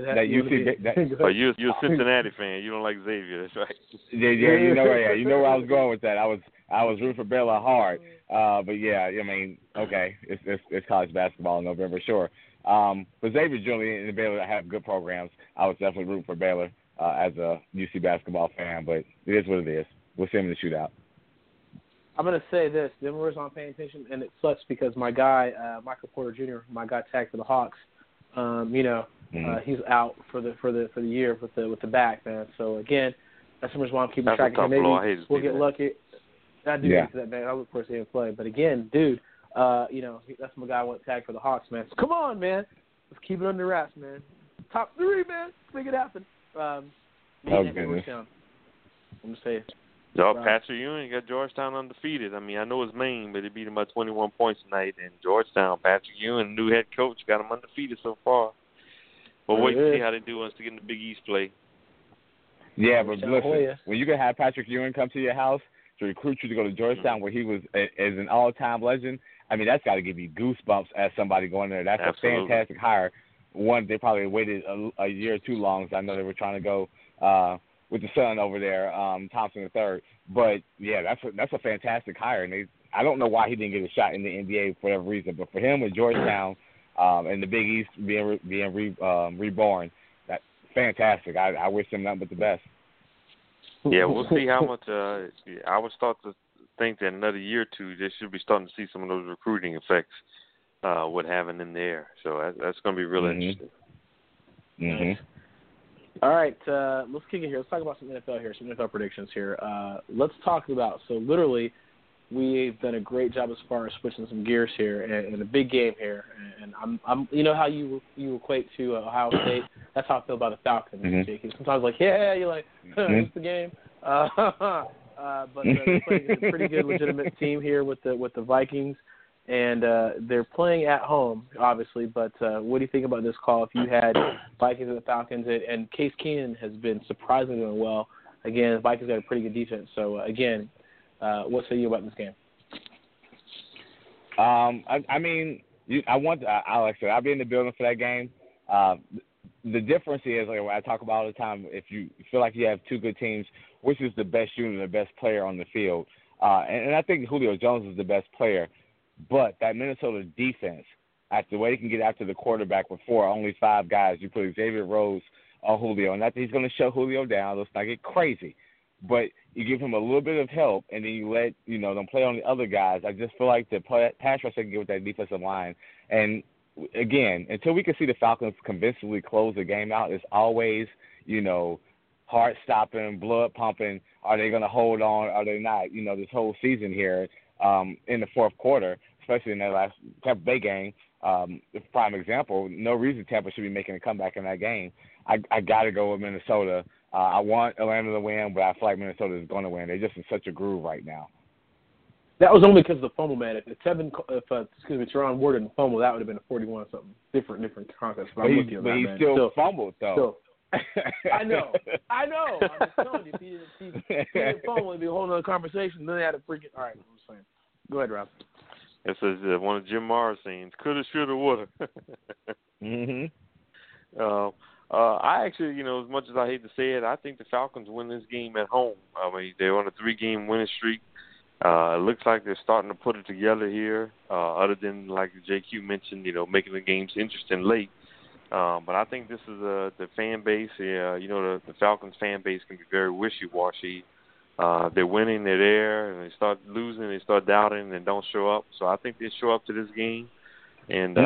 a Cincinnati fan. You don't like Xavier. That's right. Yeah. You know where I was going with that. I was rooting for Baylor hard. But yeah, I mean, okay, it's college basketball in November, sure. But Xavier generally and Baylor have good programs. I was definitely rooting for Baylor as a UC basketball fan. But it is what it is. We'll see him in the shootout. I'm going to say this. Denver's not paying attention, and it sucks because my guy, Michael Porter Jr., my guy tagged for the Hawks, he's out for the year with the back, man. So, again, that's the reason why I'm keeping track of him. Maybe we'll get lucky. I do get to that, man. I would, of course, see him play. But, again, dude, that's my guy who went tagged for the Hawks, man. So, come on, man. Let's keep it under wraps, man. Top 3, man. Let's make it happen. Goodness. I'm just saying. Patrick Ewing got Georgetown undefeated. I mean, I know it's Maine, but they beat him by 21 points tonight. And Georgetown, Patrick Ewing, new head coach, got him undefeated so far. But wait to see how they do once they get in the Big East play. Yeah, but listen, when you can have Patrick Ewing come to your house to recruit you to go to Georgetown, where he was as an all-time legend, I mean, that's got to give you goosebumps as somebody going there. That's Absolutely. A fantastic hire. One, they probably waited a year too long. So I know they were trying to go with the son over there, Thompson III. But, yeah, that's a fantastic hire. And I don't know why he didn't get a shot in the NBA for whatever reason. But for him with Georgetown and the Big East being reborn, that's fantastic. I wish him nothing but the best. Yeah, we'll see how much I would start to think that in another year or two, they should be starting to see some of those recruiting effects with having in there. So that's going to be really interesting. Mm-hmm. All right, let's kick it here. Let's talk about some NFL here, some NFL predictions here. Let's talk about, so literally, we've done a great job as far as switching some gears here in a big game here. And I'm you know how you equate to Ohio State? That's how I feel about the Falcons. Mm-hmm. Sometimes like, yeah, you're like, what's the game? But they're playing a pretty good, legitimate team here with the Vikings. And they're playing at home, obviously. But what do you think about this call? If you had Vikings and the Falcons, and Case Keenum has been surprisingly doing well. Again, the Vikings got a pretty good defense. So again, what say you about this game? I mean, Alex, I'll be in the building for that game. The difference is, like I talk about all the time, if you feel like you have two good teams, which is the best unit, the best player on the field? And I think Julio Jones is the best player. But that Minnesota defense, the way they can get after the quarterback with only 5 guys, you put Xavier Rhodes or Julio, and he's going to shut Julio down. Let's not get crazy. But you give him a little bit of help, and then you let them play on the other guys. I just feel like the pass rush they can get with that defensive line. And, again, until we can see the Falcons convincingly close the game out, it's always, heart-stopping, blood-pumping. Are they going to hold on? Are they not? This whole season here in the fourth quarter, especially in that last Tampa Bay game, prime example, no reason Tampa should be making a comeback in that game. I got to go with Minnesota. I want Atlanta to win, but I feel like Minnesota is going to win. They're just in such a groove right now. That was only because of the fumble, man. If Teron Ward didn't fumble, that would have been a 41 or something different context. But he still fumbled, though. I know. I'm just telling you, if he didn't fumble, it'd be a whole other conversation. Then they had a freaking. All right, I'm just saying. Go ahead, Rob. This is one of Jim Mara's scenes. Coulda, shoulda, woulda. I actually, as much as I hate to say it, I think the Falcons win this game at home. I mean, they're on a 3-game winning streak. It looks like they're starting to put it together here, other than, like JQ mentioned, making the games interesting late. But I think this is the fan base. The Falcons fan base can be very wishy-washy. They're winning, they're there, and they start losing, they start doubting, and don't show up. So I think they show up to this game and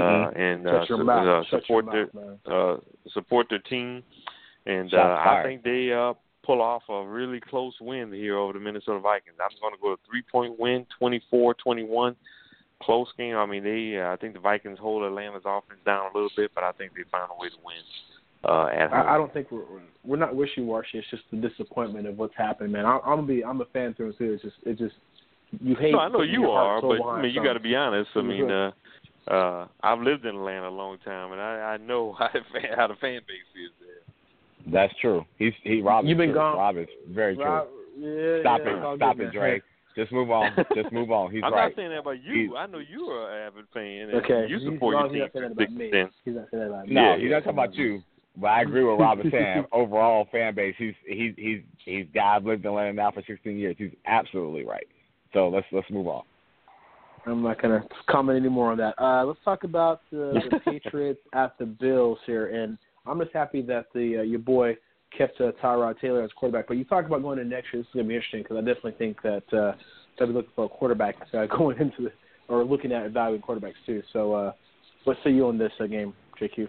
support their team. And I think they pull off a really close win here over the Minnesota Vikings. I'm going to go to 3-point win, 24-21. Close game. I mean, I think the Vikings hold Atlanta's offense down a little bit, but I think they find a way to win at home. I don't think we're not wishy-washy. It's just the disappointment of what's happened, man. I'm a fan through and through. It's just you hate. No, I know you are, but I mean, you got to be honest. I mean, I've lived in Atlanta a long time, and I know how the fan base is there. That's true. Rob. You've been gone. Rob is very true. Yeah, Stop it, Dre. Just move on. He's I'm right. not saying that about you. I know you are an avid fan. Okay. You support your team. He's not saying that about me. No, he's not talking about you. But I agree with Rob is saying. Overall fan base, he's God lived in Atlanta now for 16 years. He's absolutely right. So let's move on. I'm not going to comment anymore on that. Let's talk about the Patriots at the Bills here. And I'm just happy that your boy kept Tyrod Taylor as quarterback. But you talk about going into next year. This is going to be interesting because I definitely think that they'll be looking for a quarterback going into or looking at evaluating quarterbacks too. So what say you on this game, JQ?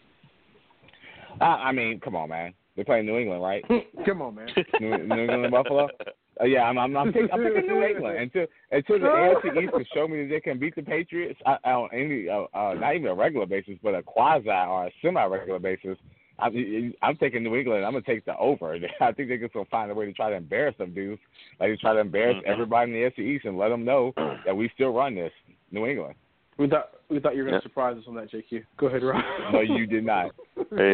I mean, come on, man. They're playing New England, right? Come on, man. New England and Buffalo? Yeah, I'm picking New England. Until the AFC East can show me that they can beat the Patriots on any, not even a regular basis, but a quasi or a semi-regular basis, I'm taking New England. I'm going to take the over. I think they're going to find a way to try to embarrass them dudes. Like they try to embarrass everybody in the AFC East and let them know that we still run this. New England. We thought you were going to surprise us on that, JQ. Go ahead, Rob. No, you did not. Hey.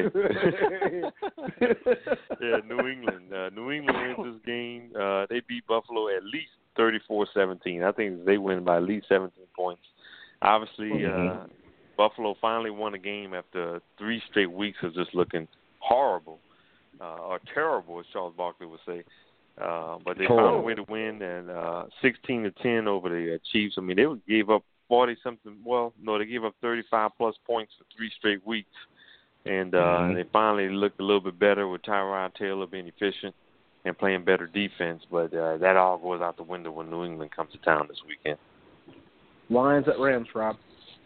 Yeah, New England. New England wins this game. They beat Buffalo at least 34-17. I think they win by at least 17 points. Obviously, Buffalo finally won a game after 3 straight weeks of just looking horrible or terrible, as Charles Barkley would say. But they found a way to win, and 16-10 over the Chiefs. I mean, they gave up 40-something. Well, no, they gave up 35-plus points for 3 straight weeks. And they finally looked a little bit better with Tyrod Taylor being efficient and playing better defense. But that all goes out the window when New England comes to town this weekend. Lions at Rams, Rob.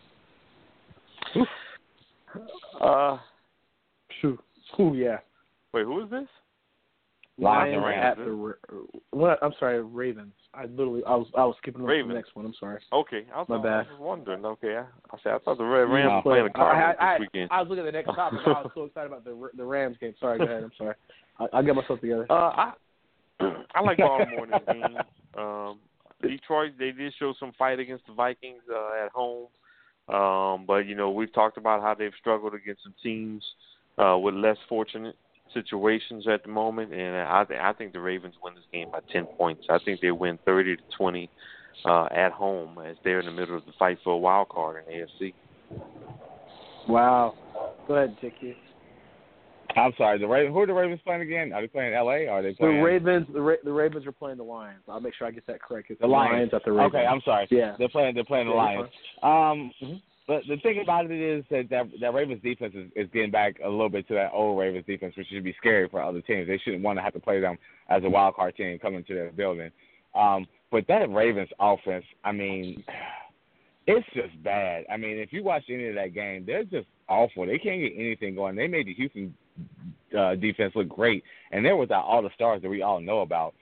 Yeah. Wait, who is this? Lions Rams. at the I'm sorry, Ravens. I was skipping over to the next one. I'm sorry. Okay, I My bad. was wondering. Okay, I thought the Rams were playing the Cardinals this weekend. I was looking at the next topic. I was so excited about the Rams game. Sorry, go ahead. I'm sorry. I'll get myself together. I like Baltimore in this game. Detroit, they did show some fight against the Vikings at home. But, we've talked about how they've struggled against some teams with less fortunate situations at the moment. And I think the Ravens win this game by 10 points. I think they win 30-20 at home as they're in the middle of the fight for a wild card in AFC. Wow. Go ahead, Dickie. I'm sorry. Who are the Ravens playing again? Are they playing L.A. or are they playing? The Ravens are playing the Lions. I'll make sure I get that correct. It's the Lions at the Ravens. Okay, I'm sorry. Yeah. They're playing the Lions. But the thing about it is that Ravens defense is getting back a little bit to that old Ravens defense, which should be scary for other teams. They shouldn't want to have to play them as a wild card team coming to their building. But that Ravens offense, I mean, it's just bad. I mean, if you watch any of that game, they're just awful. They can't get anything going. They made the Houston defense look great, and they're without all the stars that we all know about.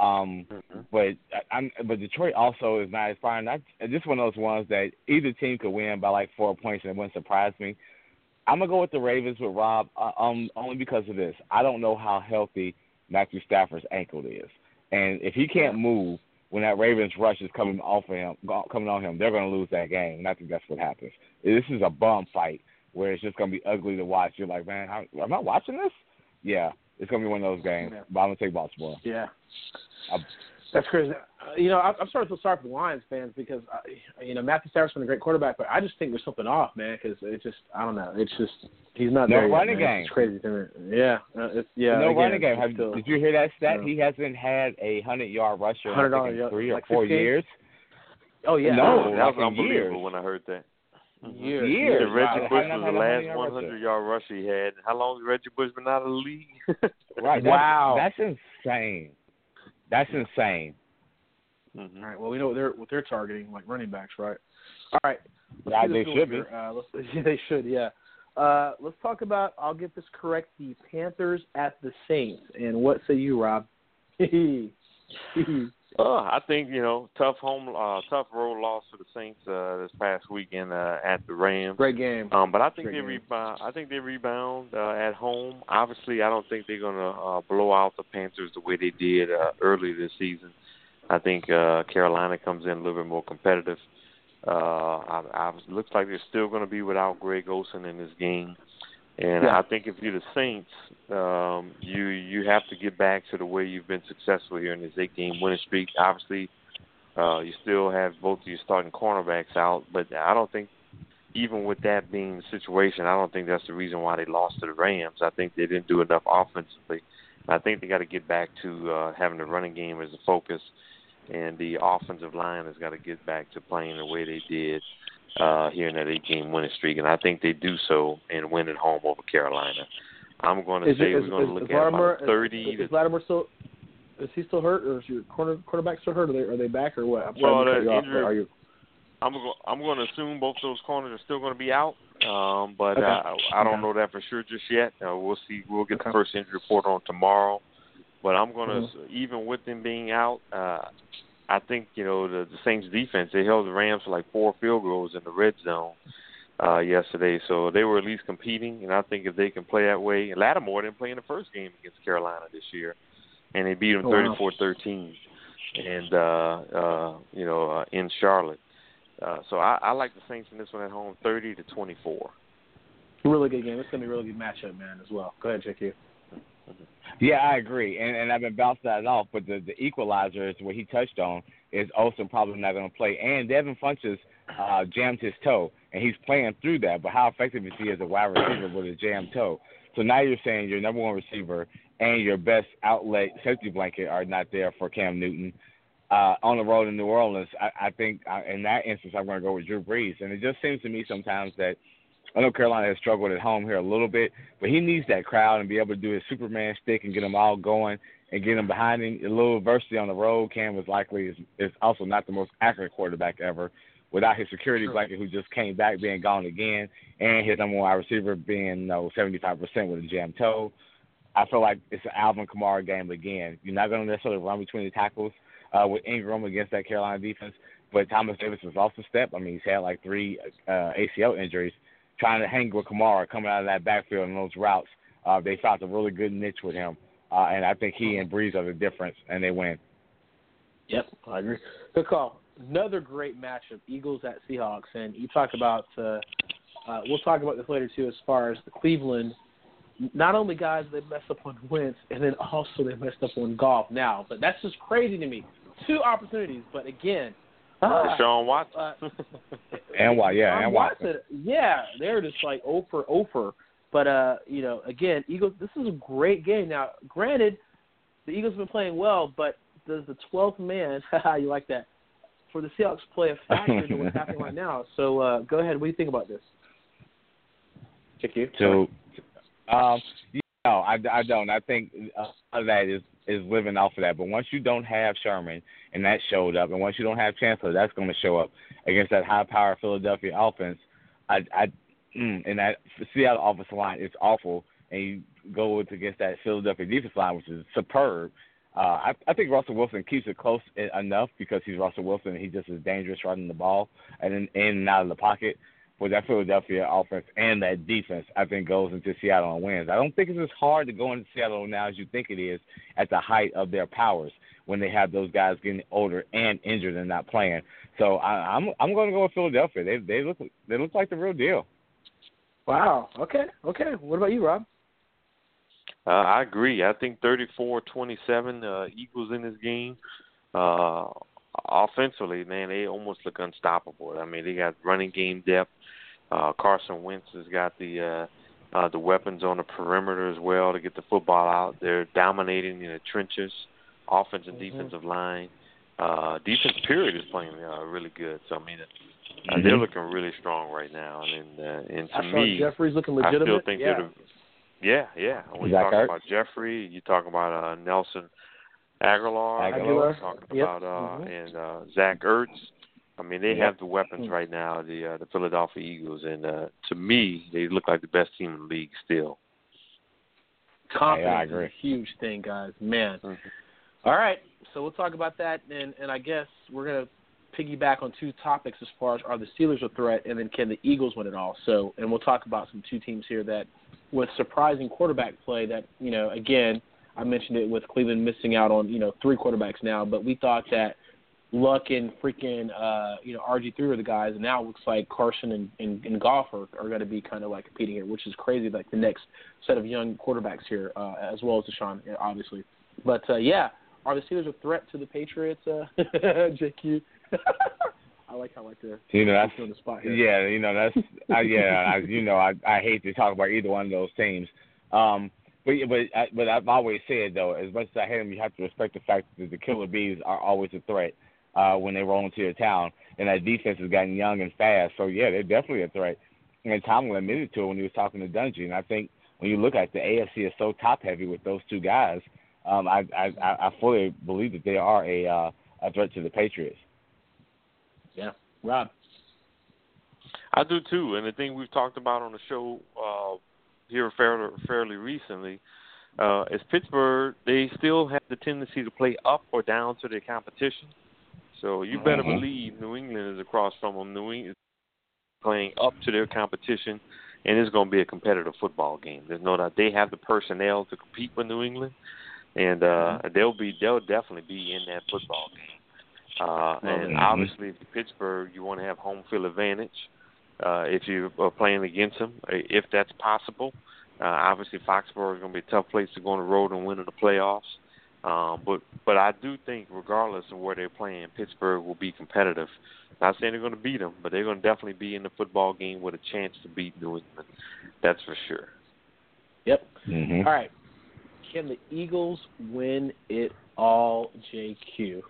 But Detroit also is not inspiring. This one of those ones that either team could win by like 4 points and it wouldn't surprise me. I'm gonna go with the Ravens with Rob only because of this. I don't know how healthy Matthew Stafford's ankle is, and if he can't move when that Ravens rush is coming on him, they're gonna lose that game, and I think that's what happens. This is a bum fight where it's just gonna be ugly to watch. You're like, man, am I watching this? Yeah. It's going to be one of those games, but I'm going to take Baltimore. Yeah. That's crazy. I'm starting to feel sorry for the Lions fans because, Matthew Stafford's been a great quarterback, but I just think there's something off, man, because it's just, I don't know. It's just, he's not there. No running game. It's crazy to me. Yeah. No running game. Did you hear that stat? He hasn't had a 100-yard rusher in 3 or 4 years. Oh, yeah. No, that was unbelievable when I heard that. Years. Reggie Bush was the last 100-yard rusher he had. How long has Reggie Bush been out of the league? Right. Wow. That's insane. That's insane. All right. Well, we know what they're targeting, like running backs, right? All right. Yeah, they should be. They should, yeah. Let's talk about, I'll get this correct, the Panthers at the Saints. And what say you, Rob? I think tough road loss for the Saints this past weekend at the Rams. Great game. But I think they rebound. I think they rebound at home. Obviously, I don't think they're gonna blow out the Panthers the way they did early this season. I think Carolina comes in a little bit more competitive. It looks like they're still going to be without Greg Olsen in this game. And I think if you're the Saints, you have to get back to the way you've been successful here in this 8-game winning streak. Obviously, you still have both of your starting cornerbacks out, but I don't think, even with that being the situation, I don't think that's the reason why they lost to the Rams. I think they didn't do enough offensively. I think they got to get back to having the running game as a focus, and the offensive line has got to get back to playing the way they did here in that 8-game winning streak, and I think they do so and win at home over Carolina. I'm going to say we're going to look at about 30. Is Lattimore still? Is he still hurt, or is your quarterback still hurt? Are they back, or what? I'm going to assume both those corners are still going to be out, but okay. I don't know that for sure just yet. We'll see. We'll get the first injury report on tomorrow, but I'm going to even with them being out. I think, the Saints defense, they held the Rams for like 4 field goals in the red zone yesterday. So they were at least competing, and I think if they can play that way. And Lattimore didn't play in the first game against Carolina this year, and they beat them 34-13 and in Charlotte. So I like the Saints in this one at home, 30-24. Really good game. It's going to be a really good matchup, man, as well. Go ahead, JQ. Yeah, I agree, and I've been bouncing that off, but the equalizer is what he touched on is Olsen probably not going to play, and Devin Funchess jammed his toe, and he's playing through that, but how effective is he as a wide receiver with a jammed toe? So now you're saying your number one receiver and your best outlet safety blanket are not there for Cam Newton on the road in New Orleans. I think in that instance I'm going to go with Drew Brees, and it just seems to me sometimes that I know Carolina has struggled at home here a little bit, but he needs that crowd and be able to do his Superman stick and get them all going and get them behind him. A little adversity on the road. Cam is also not the most accurate quarterback ever without his security blanket who just came back being gone again, and his number one wide receiver being 75% with a jammed toe. I feel like it's an Alvin Kamara game again. You're not going to necessarily run between the tackles with Ingram against that Carolina defense, but Thomas Davis was off the step. I mean, he's had like 3 ACL injuries. Trying to hang with Kamara coming out of that backfield and those routes, they found a really good niche with him, and I think he and Breeze are the difference, and they win. Yep, I agree. Good call. Another great matchup, Eagles at Seahawks, and you talk about we'll talk about this later too as far as the Cleveland. Not only guys they messed up on Wentz, and then also they messed up on Goff now, but that's just crazy to me. 2 opportunities, but again. Deshaun Watson. and Watson. Yeah, they're just like 0 for 0. But, again, Eagles, this is a great game. Now, granted, the Eagles have been playing well, but does the 12th man, you like that, for the Seahawks play a factor to what's happening right now? So go ahead. What do you think about this? Check you. So, I don't. I think a lot of that is living off of that. But once you don't have Sherman, and that showed up, and once you don't have Chancellor, that's going to show up against that high-powered Philadelphia offense. And that Seattle offensive line is awful, and you go against that Philadelphia defense line, which is superb. I think Russell Wilson keeps it close enough because he's Russell Wilson, and he just is dangerous running the ball and in and out of the pocket. But that Philadelphia offense and that defense, I think, goes into Seattle and wins. I don't think it's as hard to go into Seattle now as you think it is at the height of their powers when they have those guys getting older and injured and not playing. So I'm going to go with Philadelphia. They look like the real deal. Wow. Okay. What about you, Rob? I agree. I think 34-27 Eagles in this game. Offensively, man, they almost look unstoppable. I mean, they got running game depth. Carson Wentz has got the weapons on the perimeter as well to get the football out. They're dominating in the trenches, offense and defensive line. Defense period is playing really good. So I mean, they're looking really strong right now. And to me, Jeffrey's looking legitimate. I still think they're When you talk about Jeffrey, you talk about Nelson Aguilar. Talking about and Zach Ertz. I mean, they have the weapons right now, the Philadelphia Eagles, and to me, they look like the best team in the league still. Confidence is a huge thing, guys. Man. All right, so we'll talk about that, and I guess we're going to piggyback on 2 topics as far as are the Steelers a threat, and then can the Eagles win it all? So, and we'll talk about some 2 teams here that, with surprising quarterback play, that again, I mentioned it with Cleveland missing out on 3 quarterbacks now, but we thought that Luck and freaking RG3 are the guys, and now it looks like Carson and Goff are going to be kind of like competing here, which is crazy. Like the next set of young quarterbacks here, as well as Deshaun, obviously. But are the Steelers a threat to the Patriots? JQ. I like how to that's on the spot here. Yeah, that's I hate to talk about either one of those teams. But I've always said, though, as much as I hate them, you have to respect the fact that the Killer Bees are always a threat when they roll into your town. And that defense has gotten young and fast. So, yeah, they're definitely a threat. And Tomlin admitted to it when he was talking to Dungy. And I think when you look at the AFC is so top-heavy with those 2 guys, I fully believe that they are a threat to the Patriots. Yeah. Rob? I do, too. And the thing we've talked about on the show here fairly recently is Pittsburgh, they still have the tendency to play up or down to their competition. So you better believe New England is across from them. New England is playing up to their competition, and it's going to be a competitive football game. There's no doubt they have the personnel to compete with New England, and they'll definitely be in that football game. And obviously, Pittsburgh, you want to have home field advantage. If you are playing against them, if that's possible. Obviously, Foxborough is going to be a tough place to go on the road and win in the playoffs. But I do think, regardless of where they're playing, Pittsburgh will be competitive. Not saying they're going to beat them, but they're going to definitely be in the football game with a chance to beat New England. That's for sure. Yep. All right. Can the Eagles win it all, JQ?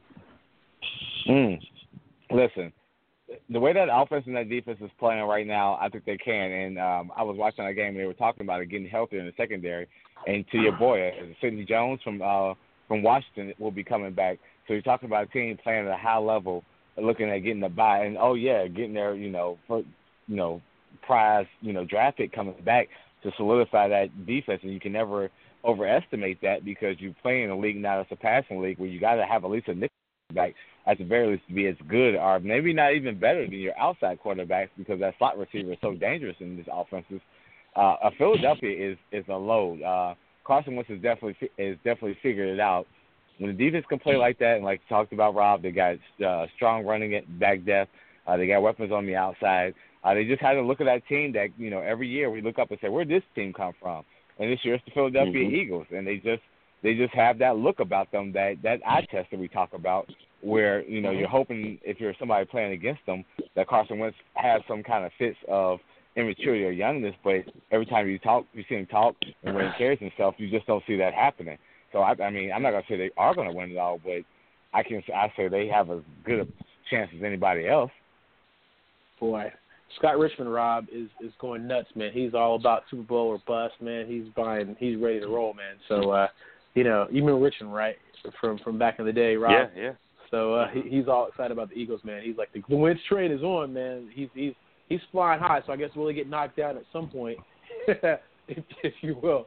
Listen, the way that offense and that defense is playing right now, I think they can. And I was watching that game, and they were talking about it getting healthier in the secondary. And to your boy, Sidney Jones from Washington will be coming back. So you're talking about a team playing at a high level, looking at getting the bye, and getting their prize draft pick coming back. to solidify that defense, and you can never overestimate that because you play in a league now that's a passing league where you got to have at least a nickel back at the very least to be as good or maybe not even better than your outside quarterbacks because that slot receiver is so dangerous in these offenses. Philadelphia is a load. Carson Wentz has definitely figured it out. When the defense can play like that, and like you talked about, Rob, they got strong running back depth. They got weapons on the outside. They just had to look at that team that, every year we look up and say, where'd this team come from? And this year it's the Philadelphia Eagles, and they just have that look about them, that eye test that we talk about, where you're hoping if you're somebody playing against them that Carson Wentz has some kind of fits of immaturity or youngness, but every time you see him talk and when he carries himself, you just don't see that happening. So I mean, I'm not gonna say they are gonna win it all, but I say they have as good a chance as anybody else. Boy, Scott Richmond, Rob, is going nuts, man. He's all about Super Bowl or bust, man. He's ready to roll, man. So, you remember Richmond, right, from back in the day, Rob? Yeah. So he's all excited about the Eagles, man. He's like, the Wentz train is on, man. He's flying high, so I guess we'll get knocked down at some point, if you will.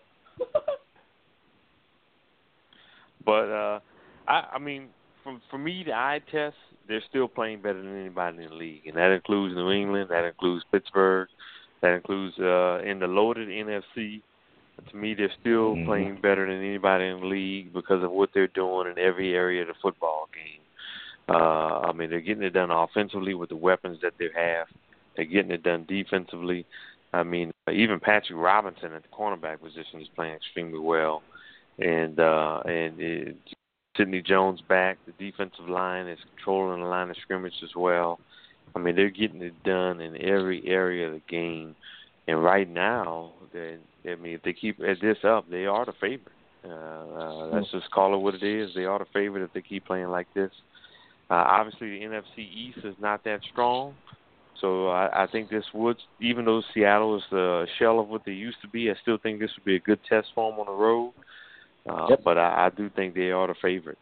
But, I mean, for me, the eye test, they're still playing better than anybody in the league, and that includes New England, that includes Pittsburgh, that includes in the loaded NFC. To me, they're still playing better than anybody in the league because of what they're doing in every area of the football game. I mean, they're getting it done offensively with the weapons that they have. They're getting it done defensively. I mean, even Patrick Robinson at the cornerback position is playing extremely well, and Sidney Jones back. The defensive line is controlling the line of scrimmage as well. I mean, they're getting it done in every area of the game. And right now, if they keep this up, they are the favorite. Let's just call it what it is. They are the favorite if they keep playing like this. Obviously, the NFC East is not that strong. So I think this would, even though Seattle is a shell of what they used to be, I still think this would be a good test for them on the road. But I do think they are the favorite,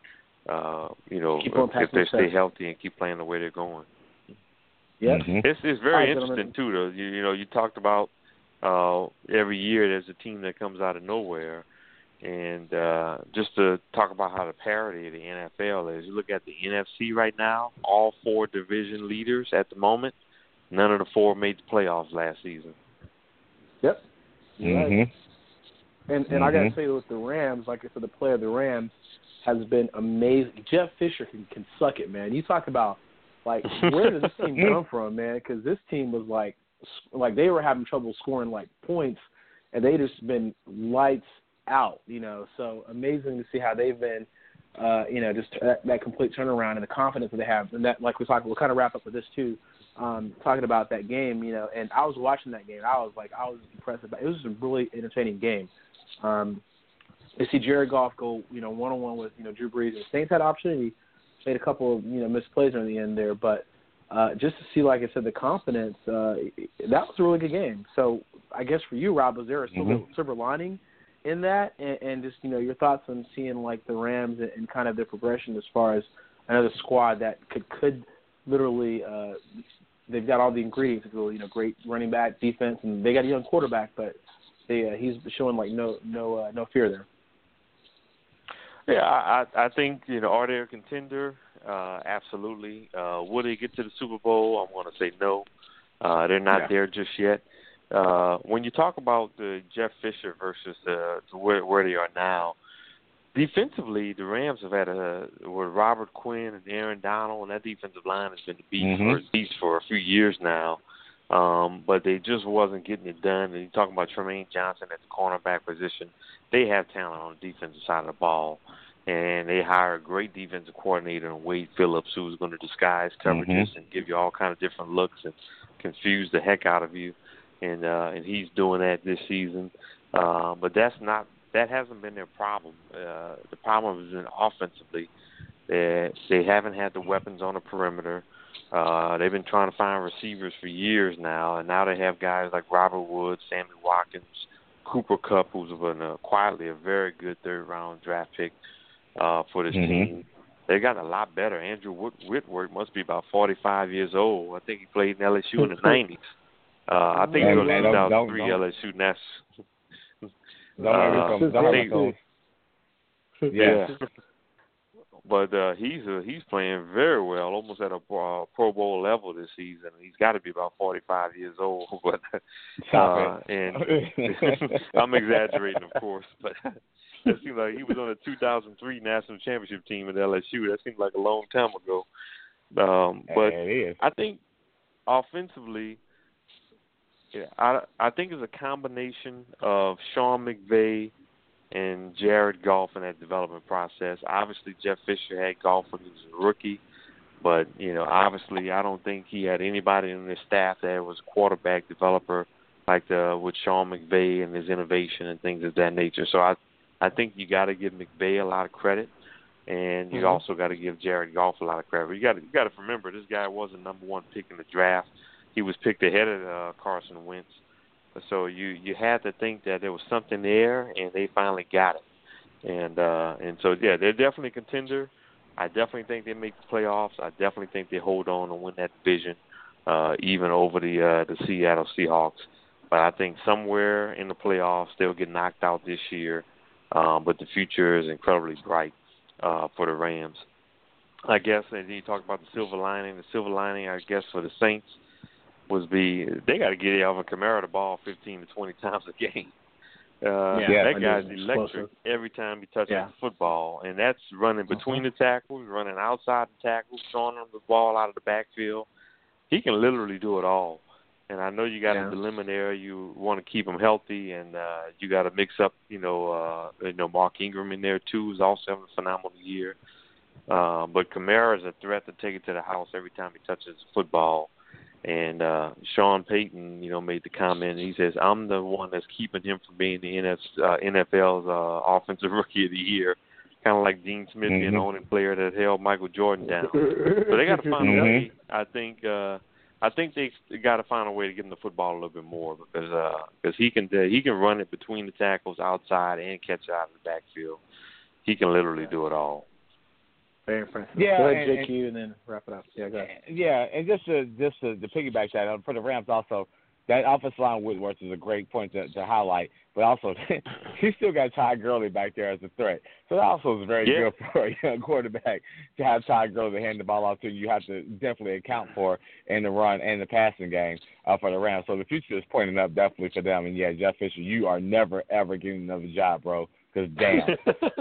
if they stay healthy and keep playing the way they're going. Yep. It's very interesting, too, though. You talked about every year there's a team that comes out of nowhere. And just to talk about how the parity of the NFL is, you look at the NFC right now, all four division leaders at the moment, none of the four made the playoffs last season. Yep. Right. And I got to say with the Rams, like I said, the play of the Rams has been amazing. Jeff Fisher can suck it, man. You talk about, like, where does this team come from, man? Because this team was like they were having trouble scoring, like, points, and they just been lights out, So amazing to see how they've been, just that complete turnaround and the confidence that they have. And that, like we talked, we'll kind of wrap up with this, too, talking about that game, and I was watching that game. I was impressed about it. It was a really entertaining game. To see Jared Goff go, one-on-one with, Drew Brees. The Saints had opportunity, made a couple of, missed plays near the end there. But just to see, like I said, the confidence, that was a really good game. So I guess for you, Rob, was there a silver lining in that? And just, your thoughts on seeing, like, the Rams and kind of their progression as far as another squad that could literally they've got all the ingredients, great running back, defense, and they got a young quarterback, but he's showing like no fear there. Yeah, I think are they a contender? Absolutely. Will they get to the Super Bowl? I'm going to say no. They're not there just yet. When you talk about the Jeff Fisher versus where they are now, defensively, the Rams have had with Robert Quinn and Aaron Donald, and that defensive line has been the beast for a few years now. But they just wasn't getting it done. And you're talking about Tremaine Johnson at the cornerback position. They have talent on the defensive side of the ball. And they hire a great defensive coordinator in Wade Phillips, who's going to disguise coverages and give you all kind of different looks and confuse the heck out of you. And he's doing that this season. But that hasn't been their problem. The problem has been offensively. They haven't had the weapons on the perimeter. They've been trying to find receivers for years now, and now they have guys like Robert Woods, Sammy Watkins, Cooper Kupp, who's been quietly a very good third-round draft pick for this team. They got a lot better. Andrew Whitworth must be about 45 years old. I think he played in LSU in the 90s. I think he was in 2003 LSU. And Don't make me Yeah. But he's playing very well, almost at a Pro Bowl level this season. He's got to be about 45 years old. But and I'm exaggerating, of course, but it seemed like he was on the 2003 national championship team at LSU. That seemed like a long time ago. But I think offensively, I think it's a combination of Sean McVay and Jared Goff in that development process. Obviously, Jeff Fisher had Goff when he was a rookie, but, obviously I don't think he had anybody in his staff that was a quarterback developer like with Sean McVay and his innovation and things of that nature. So I think you got to give McVay a lot of credit, and you also got to give Jared Goff a lot of credit. You got to remember, this guy was the number one pick in the draft. He was picked ahead of Carson Wentz. So you had to think that there was something there, and they finally got it. And so, yeah, they're definitely a contender. I definitely think they make the playoffs. I definitely think they hold on and win that division, even over the Seattle Seahawks. But I think somewhere in the playoffs they'll get knocked out this year. But the future is incredibly bright for the Rams. I guess, and you talk about the silver lining. The silver lining, I guess, for the Saints they got to get Alvin Kamara the ball 15 to 20 times a game. That guy's electric every time he touches the football, and that's running between the tackles, running outside the tackles, throwing them the ball out of the backfield. He can literally do it all. And I know you got a dilemma there. You want to keep him healthy, and you got to mix up, Mark Ingram in there too, who's also having a phenomenal year. But Kamara is a threat to take it to the house every time he touches the football. And Sean Payton, made the comment. He says, "I'm the one that's keeping him from being the NFL's offensive rookie of the year." Kind of like Dean Smith being the only player that held Michael Jordan down. So they got to find a way. I think they got to find a way to get him the football a little bit more because he can run it between the tackles, outside, and catch it out of the backfield. He can literally do it all. Very impressive. Yeah, go ahead, JQ, and then wrap it up. Yeah, go ahead. Yeah, and just to piggyback that, for the Rams also, that offensive line Whitworth is a great point to highlight, but also he still got Ty Gurley back there as a threat. So that also is very good for a young quarterback to have Ty Gurley to hand the ball off to. You have to definitely account for in the run and the passing game for the Rams. So the future is pointing up definitely for them. And, Jeff Fisher, you are never, ever getting another job, bro, because damn.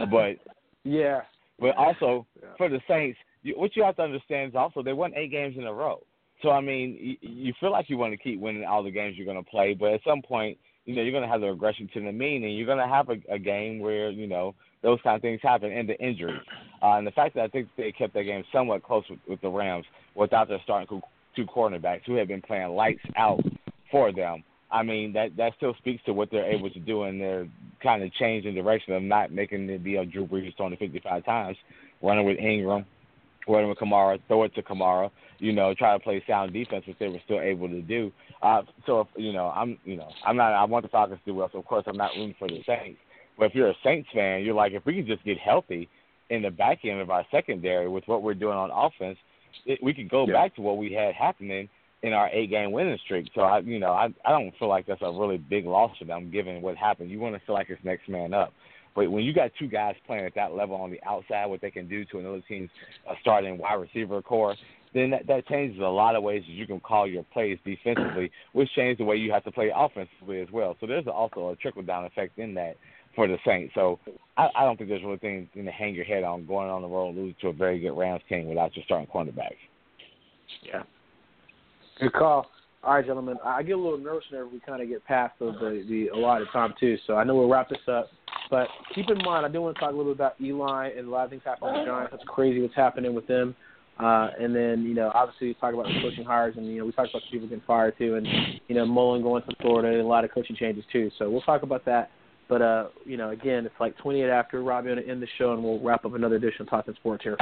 But also, for the Saints, what you have to understand is also they won 8 games in a row. So, I mean, you feel like you want to keep winning all the games you're going to play, but at some point, you're going to have the regression to the mean, and you're going to have a game where, those kind of things happen, and the injuries. And the fact that I think they kept that game somewhat close with the Rams without their starting 2 cornerbacks who have been playing lights out for them, I mean, that still speaks to what they're able to do in their kind of change in direction of not making it be a Drew Brees throwing it 55 times, running with Ingram, running with Kamara, throw it to Kamara, try to play sound defense, which they were still able to do. So, I'm not. I want the Falcons to do well, so of course I'm not rooting for the Saints. But if you're a Saints fan, you're like, if we can just get healthy in the back end of our secondary with what we're doing on offense, we could go back to what we had happening in our 8-game winning streak. So, I don't feel like that's a really big loss for them given what happened. You want to feel like it's next man up. But when you got 2 guys playing at that level on the outside, what they can do to another team's starting wide receiver core, then that changes a lot of ways that you can call your plays defensively, which changes the way you have to play offensively as well. So there's also a trickle-down effect in that for the Saints. So I don't think there's really things to hang your head on going on the road and losing to a very good Rams team without your starting cornerbacks. Yeah. Good call. All right, gentlemen. I get a little nervous whenever we kind of get past the allotted time, too. So I know we'll wrap this up. But keep in mind, I do want to talk a little bit about Eli and a lot of things happening with the Giants. That's crazy what's happening with them. And then, obviously we talk about the coaching hires and, we talked about the people getting fired, too. And, Mullen going to Florida and a lot of coaching changes, too. So we'll talk about that. But, again, it's like 28 after. Robbie, going to end the show, and we'll wrap up another edition of Talking Sports here.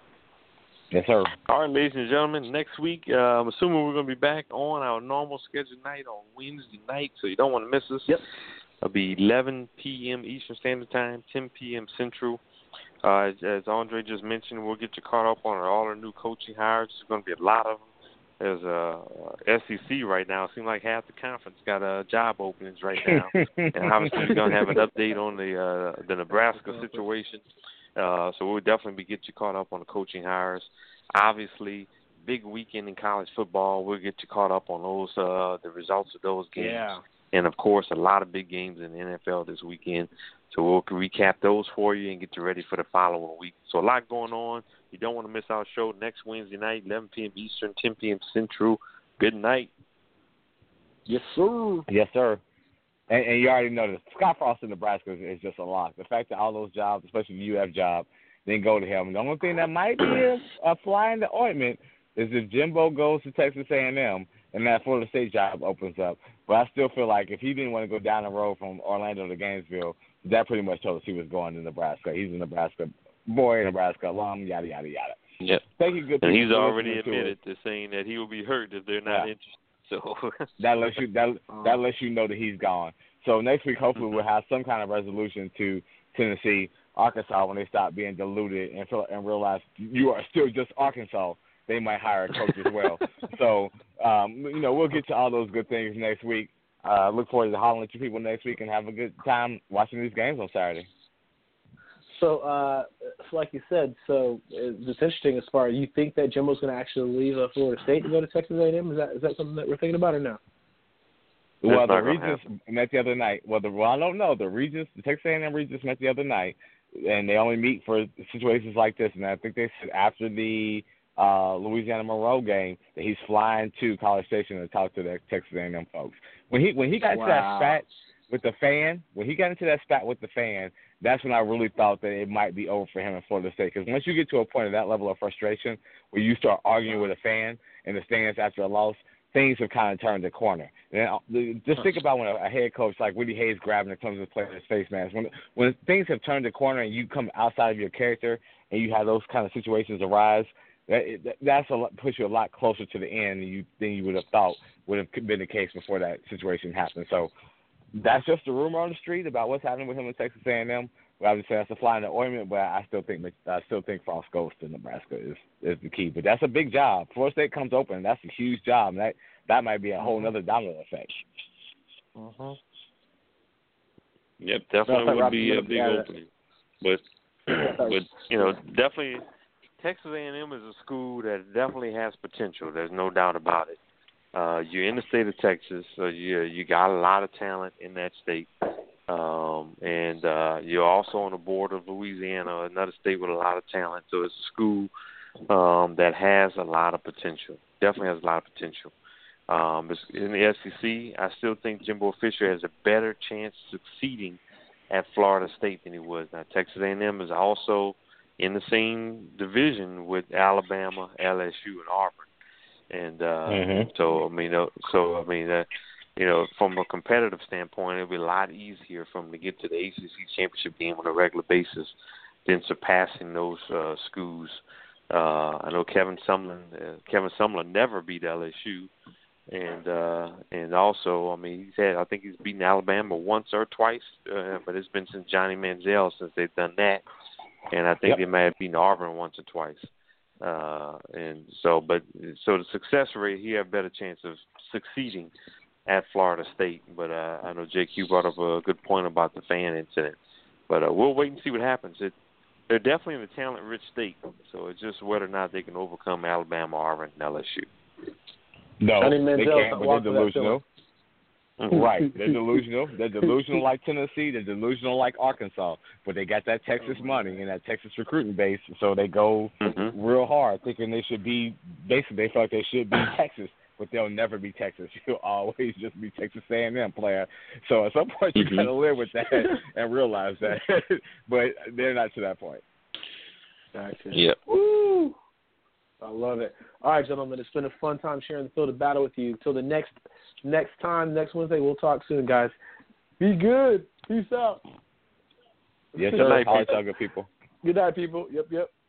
Yes, sir. All right, ladies and gentlemen, next week, I'm assuming we're going to be back on our normal scheduled night on Wednesday night, so you don't want to miss us. Yep. It'll be 11 p.m. Eastern Standard Time, 10 p.m. Central. As Andre just mentioned, we'll get you caught up on all our new coaching hires. There's going to be a lot of them. there's a SEC right now. It seems like half the conference got job openings right now, and obviously we're gonna have an update on the Nebraska situation. So we'll definitely get you caught up on the coaching hires. Obviously, big weekend in college football. We'll get you caught up on those the results of those games. Yeah. And, of course, a lot of big games in the NFL this weekend. So we'll recap those for you and get you ready for the following week. So a lot going on. You don't want to miss our show next Wednesday night, 11 p.m. Eastern, 10 p.m. Central. Good night. Yes, sir. Yes, sir. And you already know this. Scott Frost in Nebraska is just a lock. The fact that all those jobs, especially the UF job, didn't go to him. The only thing that might be a fly in the ointment is if Jimbo goes to Texas A&M and that Florida State job opens up. But I still feel like if he didn't want to go down the road from Orlando to Gainesville, that pretty much told us he was going to Nebraska. He's a Nebraska boy, Nebraska alum, yada, yada, yada. Yep. Thank you, good people. And he's already admitted to saying that he will be hurt if they're not interested. So that lets you know that he's gone. So next week, hopefully, we'll have some kind of resolution to Tennessee, Arkansas, when they stop being diluted and realize you are still just Arkansas. They might hire a coach as well. So, we'll get to all those good things next week. Look forward to hollering at you people next week and have a good time watching these games on Saturday. So, like you said, it's interesting as far as you think that Jimbo's going to actually leave Florida State to go to Texas A&M? Is that something that we're thinking about or no? Well, the Regents met the other night. I don't know. The Texas A&M Regents met the other night, and they only meet for situations like this. And I think they said after the Louisiana Monroe game that he's flying to College Station to talk to the Texas A&M folks. When he got into that spat with the fan, that's when I really thought that it might be over for him in Florida State. Because once you get to a point of that level of frustration where you start arguing with a fan in the stands after a loss, things have kind of turned the corner. And just think about when a head coach like Woody Hayes grabbing and comes to play his face mask. When things have turned the corner and you come outside of your character and you have those kind of situations arise, that's puts you a lot closer to the end than you would have thought would have been the case before that situation happened. So that's just a rumor on the street about what's happening with him in Texas A&M. Well, I would say that's a fly in the ointment, but I still think Frost goes to Nebraska is the key. But that's a big job. Florida State comes open. That's a huge job. And that might be a whole other domino effect. Yep, definitely would be a big opening. But definitely Texas A&M is a school that definitely has potential. There's no doubt about it. You're in the state of Texas, so you got a lot of talent in that state. And you're also on the border of Louisiana, another state with a lot of talent. So it's a school that has a lot of potential, definitely has a lot of potential. In the SEC, I still think Jimbo Fisher has a better chance of succeeding at Florida State than he was. Now, Texas A&M is also in the same division with Alabama, LSU, and Auburn. And from a competitive standpoint, it'll be a lot easier for them to get to the ACC championship game on a regular basis than surpassing those schools. I know Kevin Sumlin never beat LSU, and also, I think he's beaten Alabama once or twice, but it's been since Johnny Manziel since they've done that, and I think they may have beaten Auburn once or twice. So the success rate, he had a better chance of succeeding at Florida State. But I know JQ brought up a good point about the fan incident. But we'll wait and see what happens. They're definitely in a talent-rich state, so it's just whether or not they can overcome Alabama, Auburn, and LSU. No, they can't, but they're delusional. Right, they're delusional. They're delusional like Tennessee. They're delusional like Arkansas. But they got that Texas money and that Texas recruiting base, so they go real hard, thinking they should be. Basically, they feel like they should be Texas, but they'll never be Texas. You'll always just be Texas A&M player. So at some point, you got to live with that and realize that. But they're not to that point. Gotcha. Yep. Woo! I love it. All right, gentlemen, it's been a fun time sharing the field of battle with you. Until the next Wednesday, we'll talk soon, guys. Be good. Peace out. Yes, sir. All right, good people. Good night, people. Yep.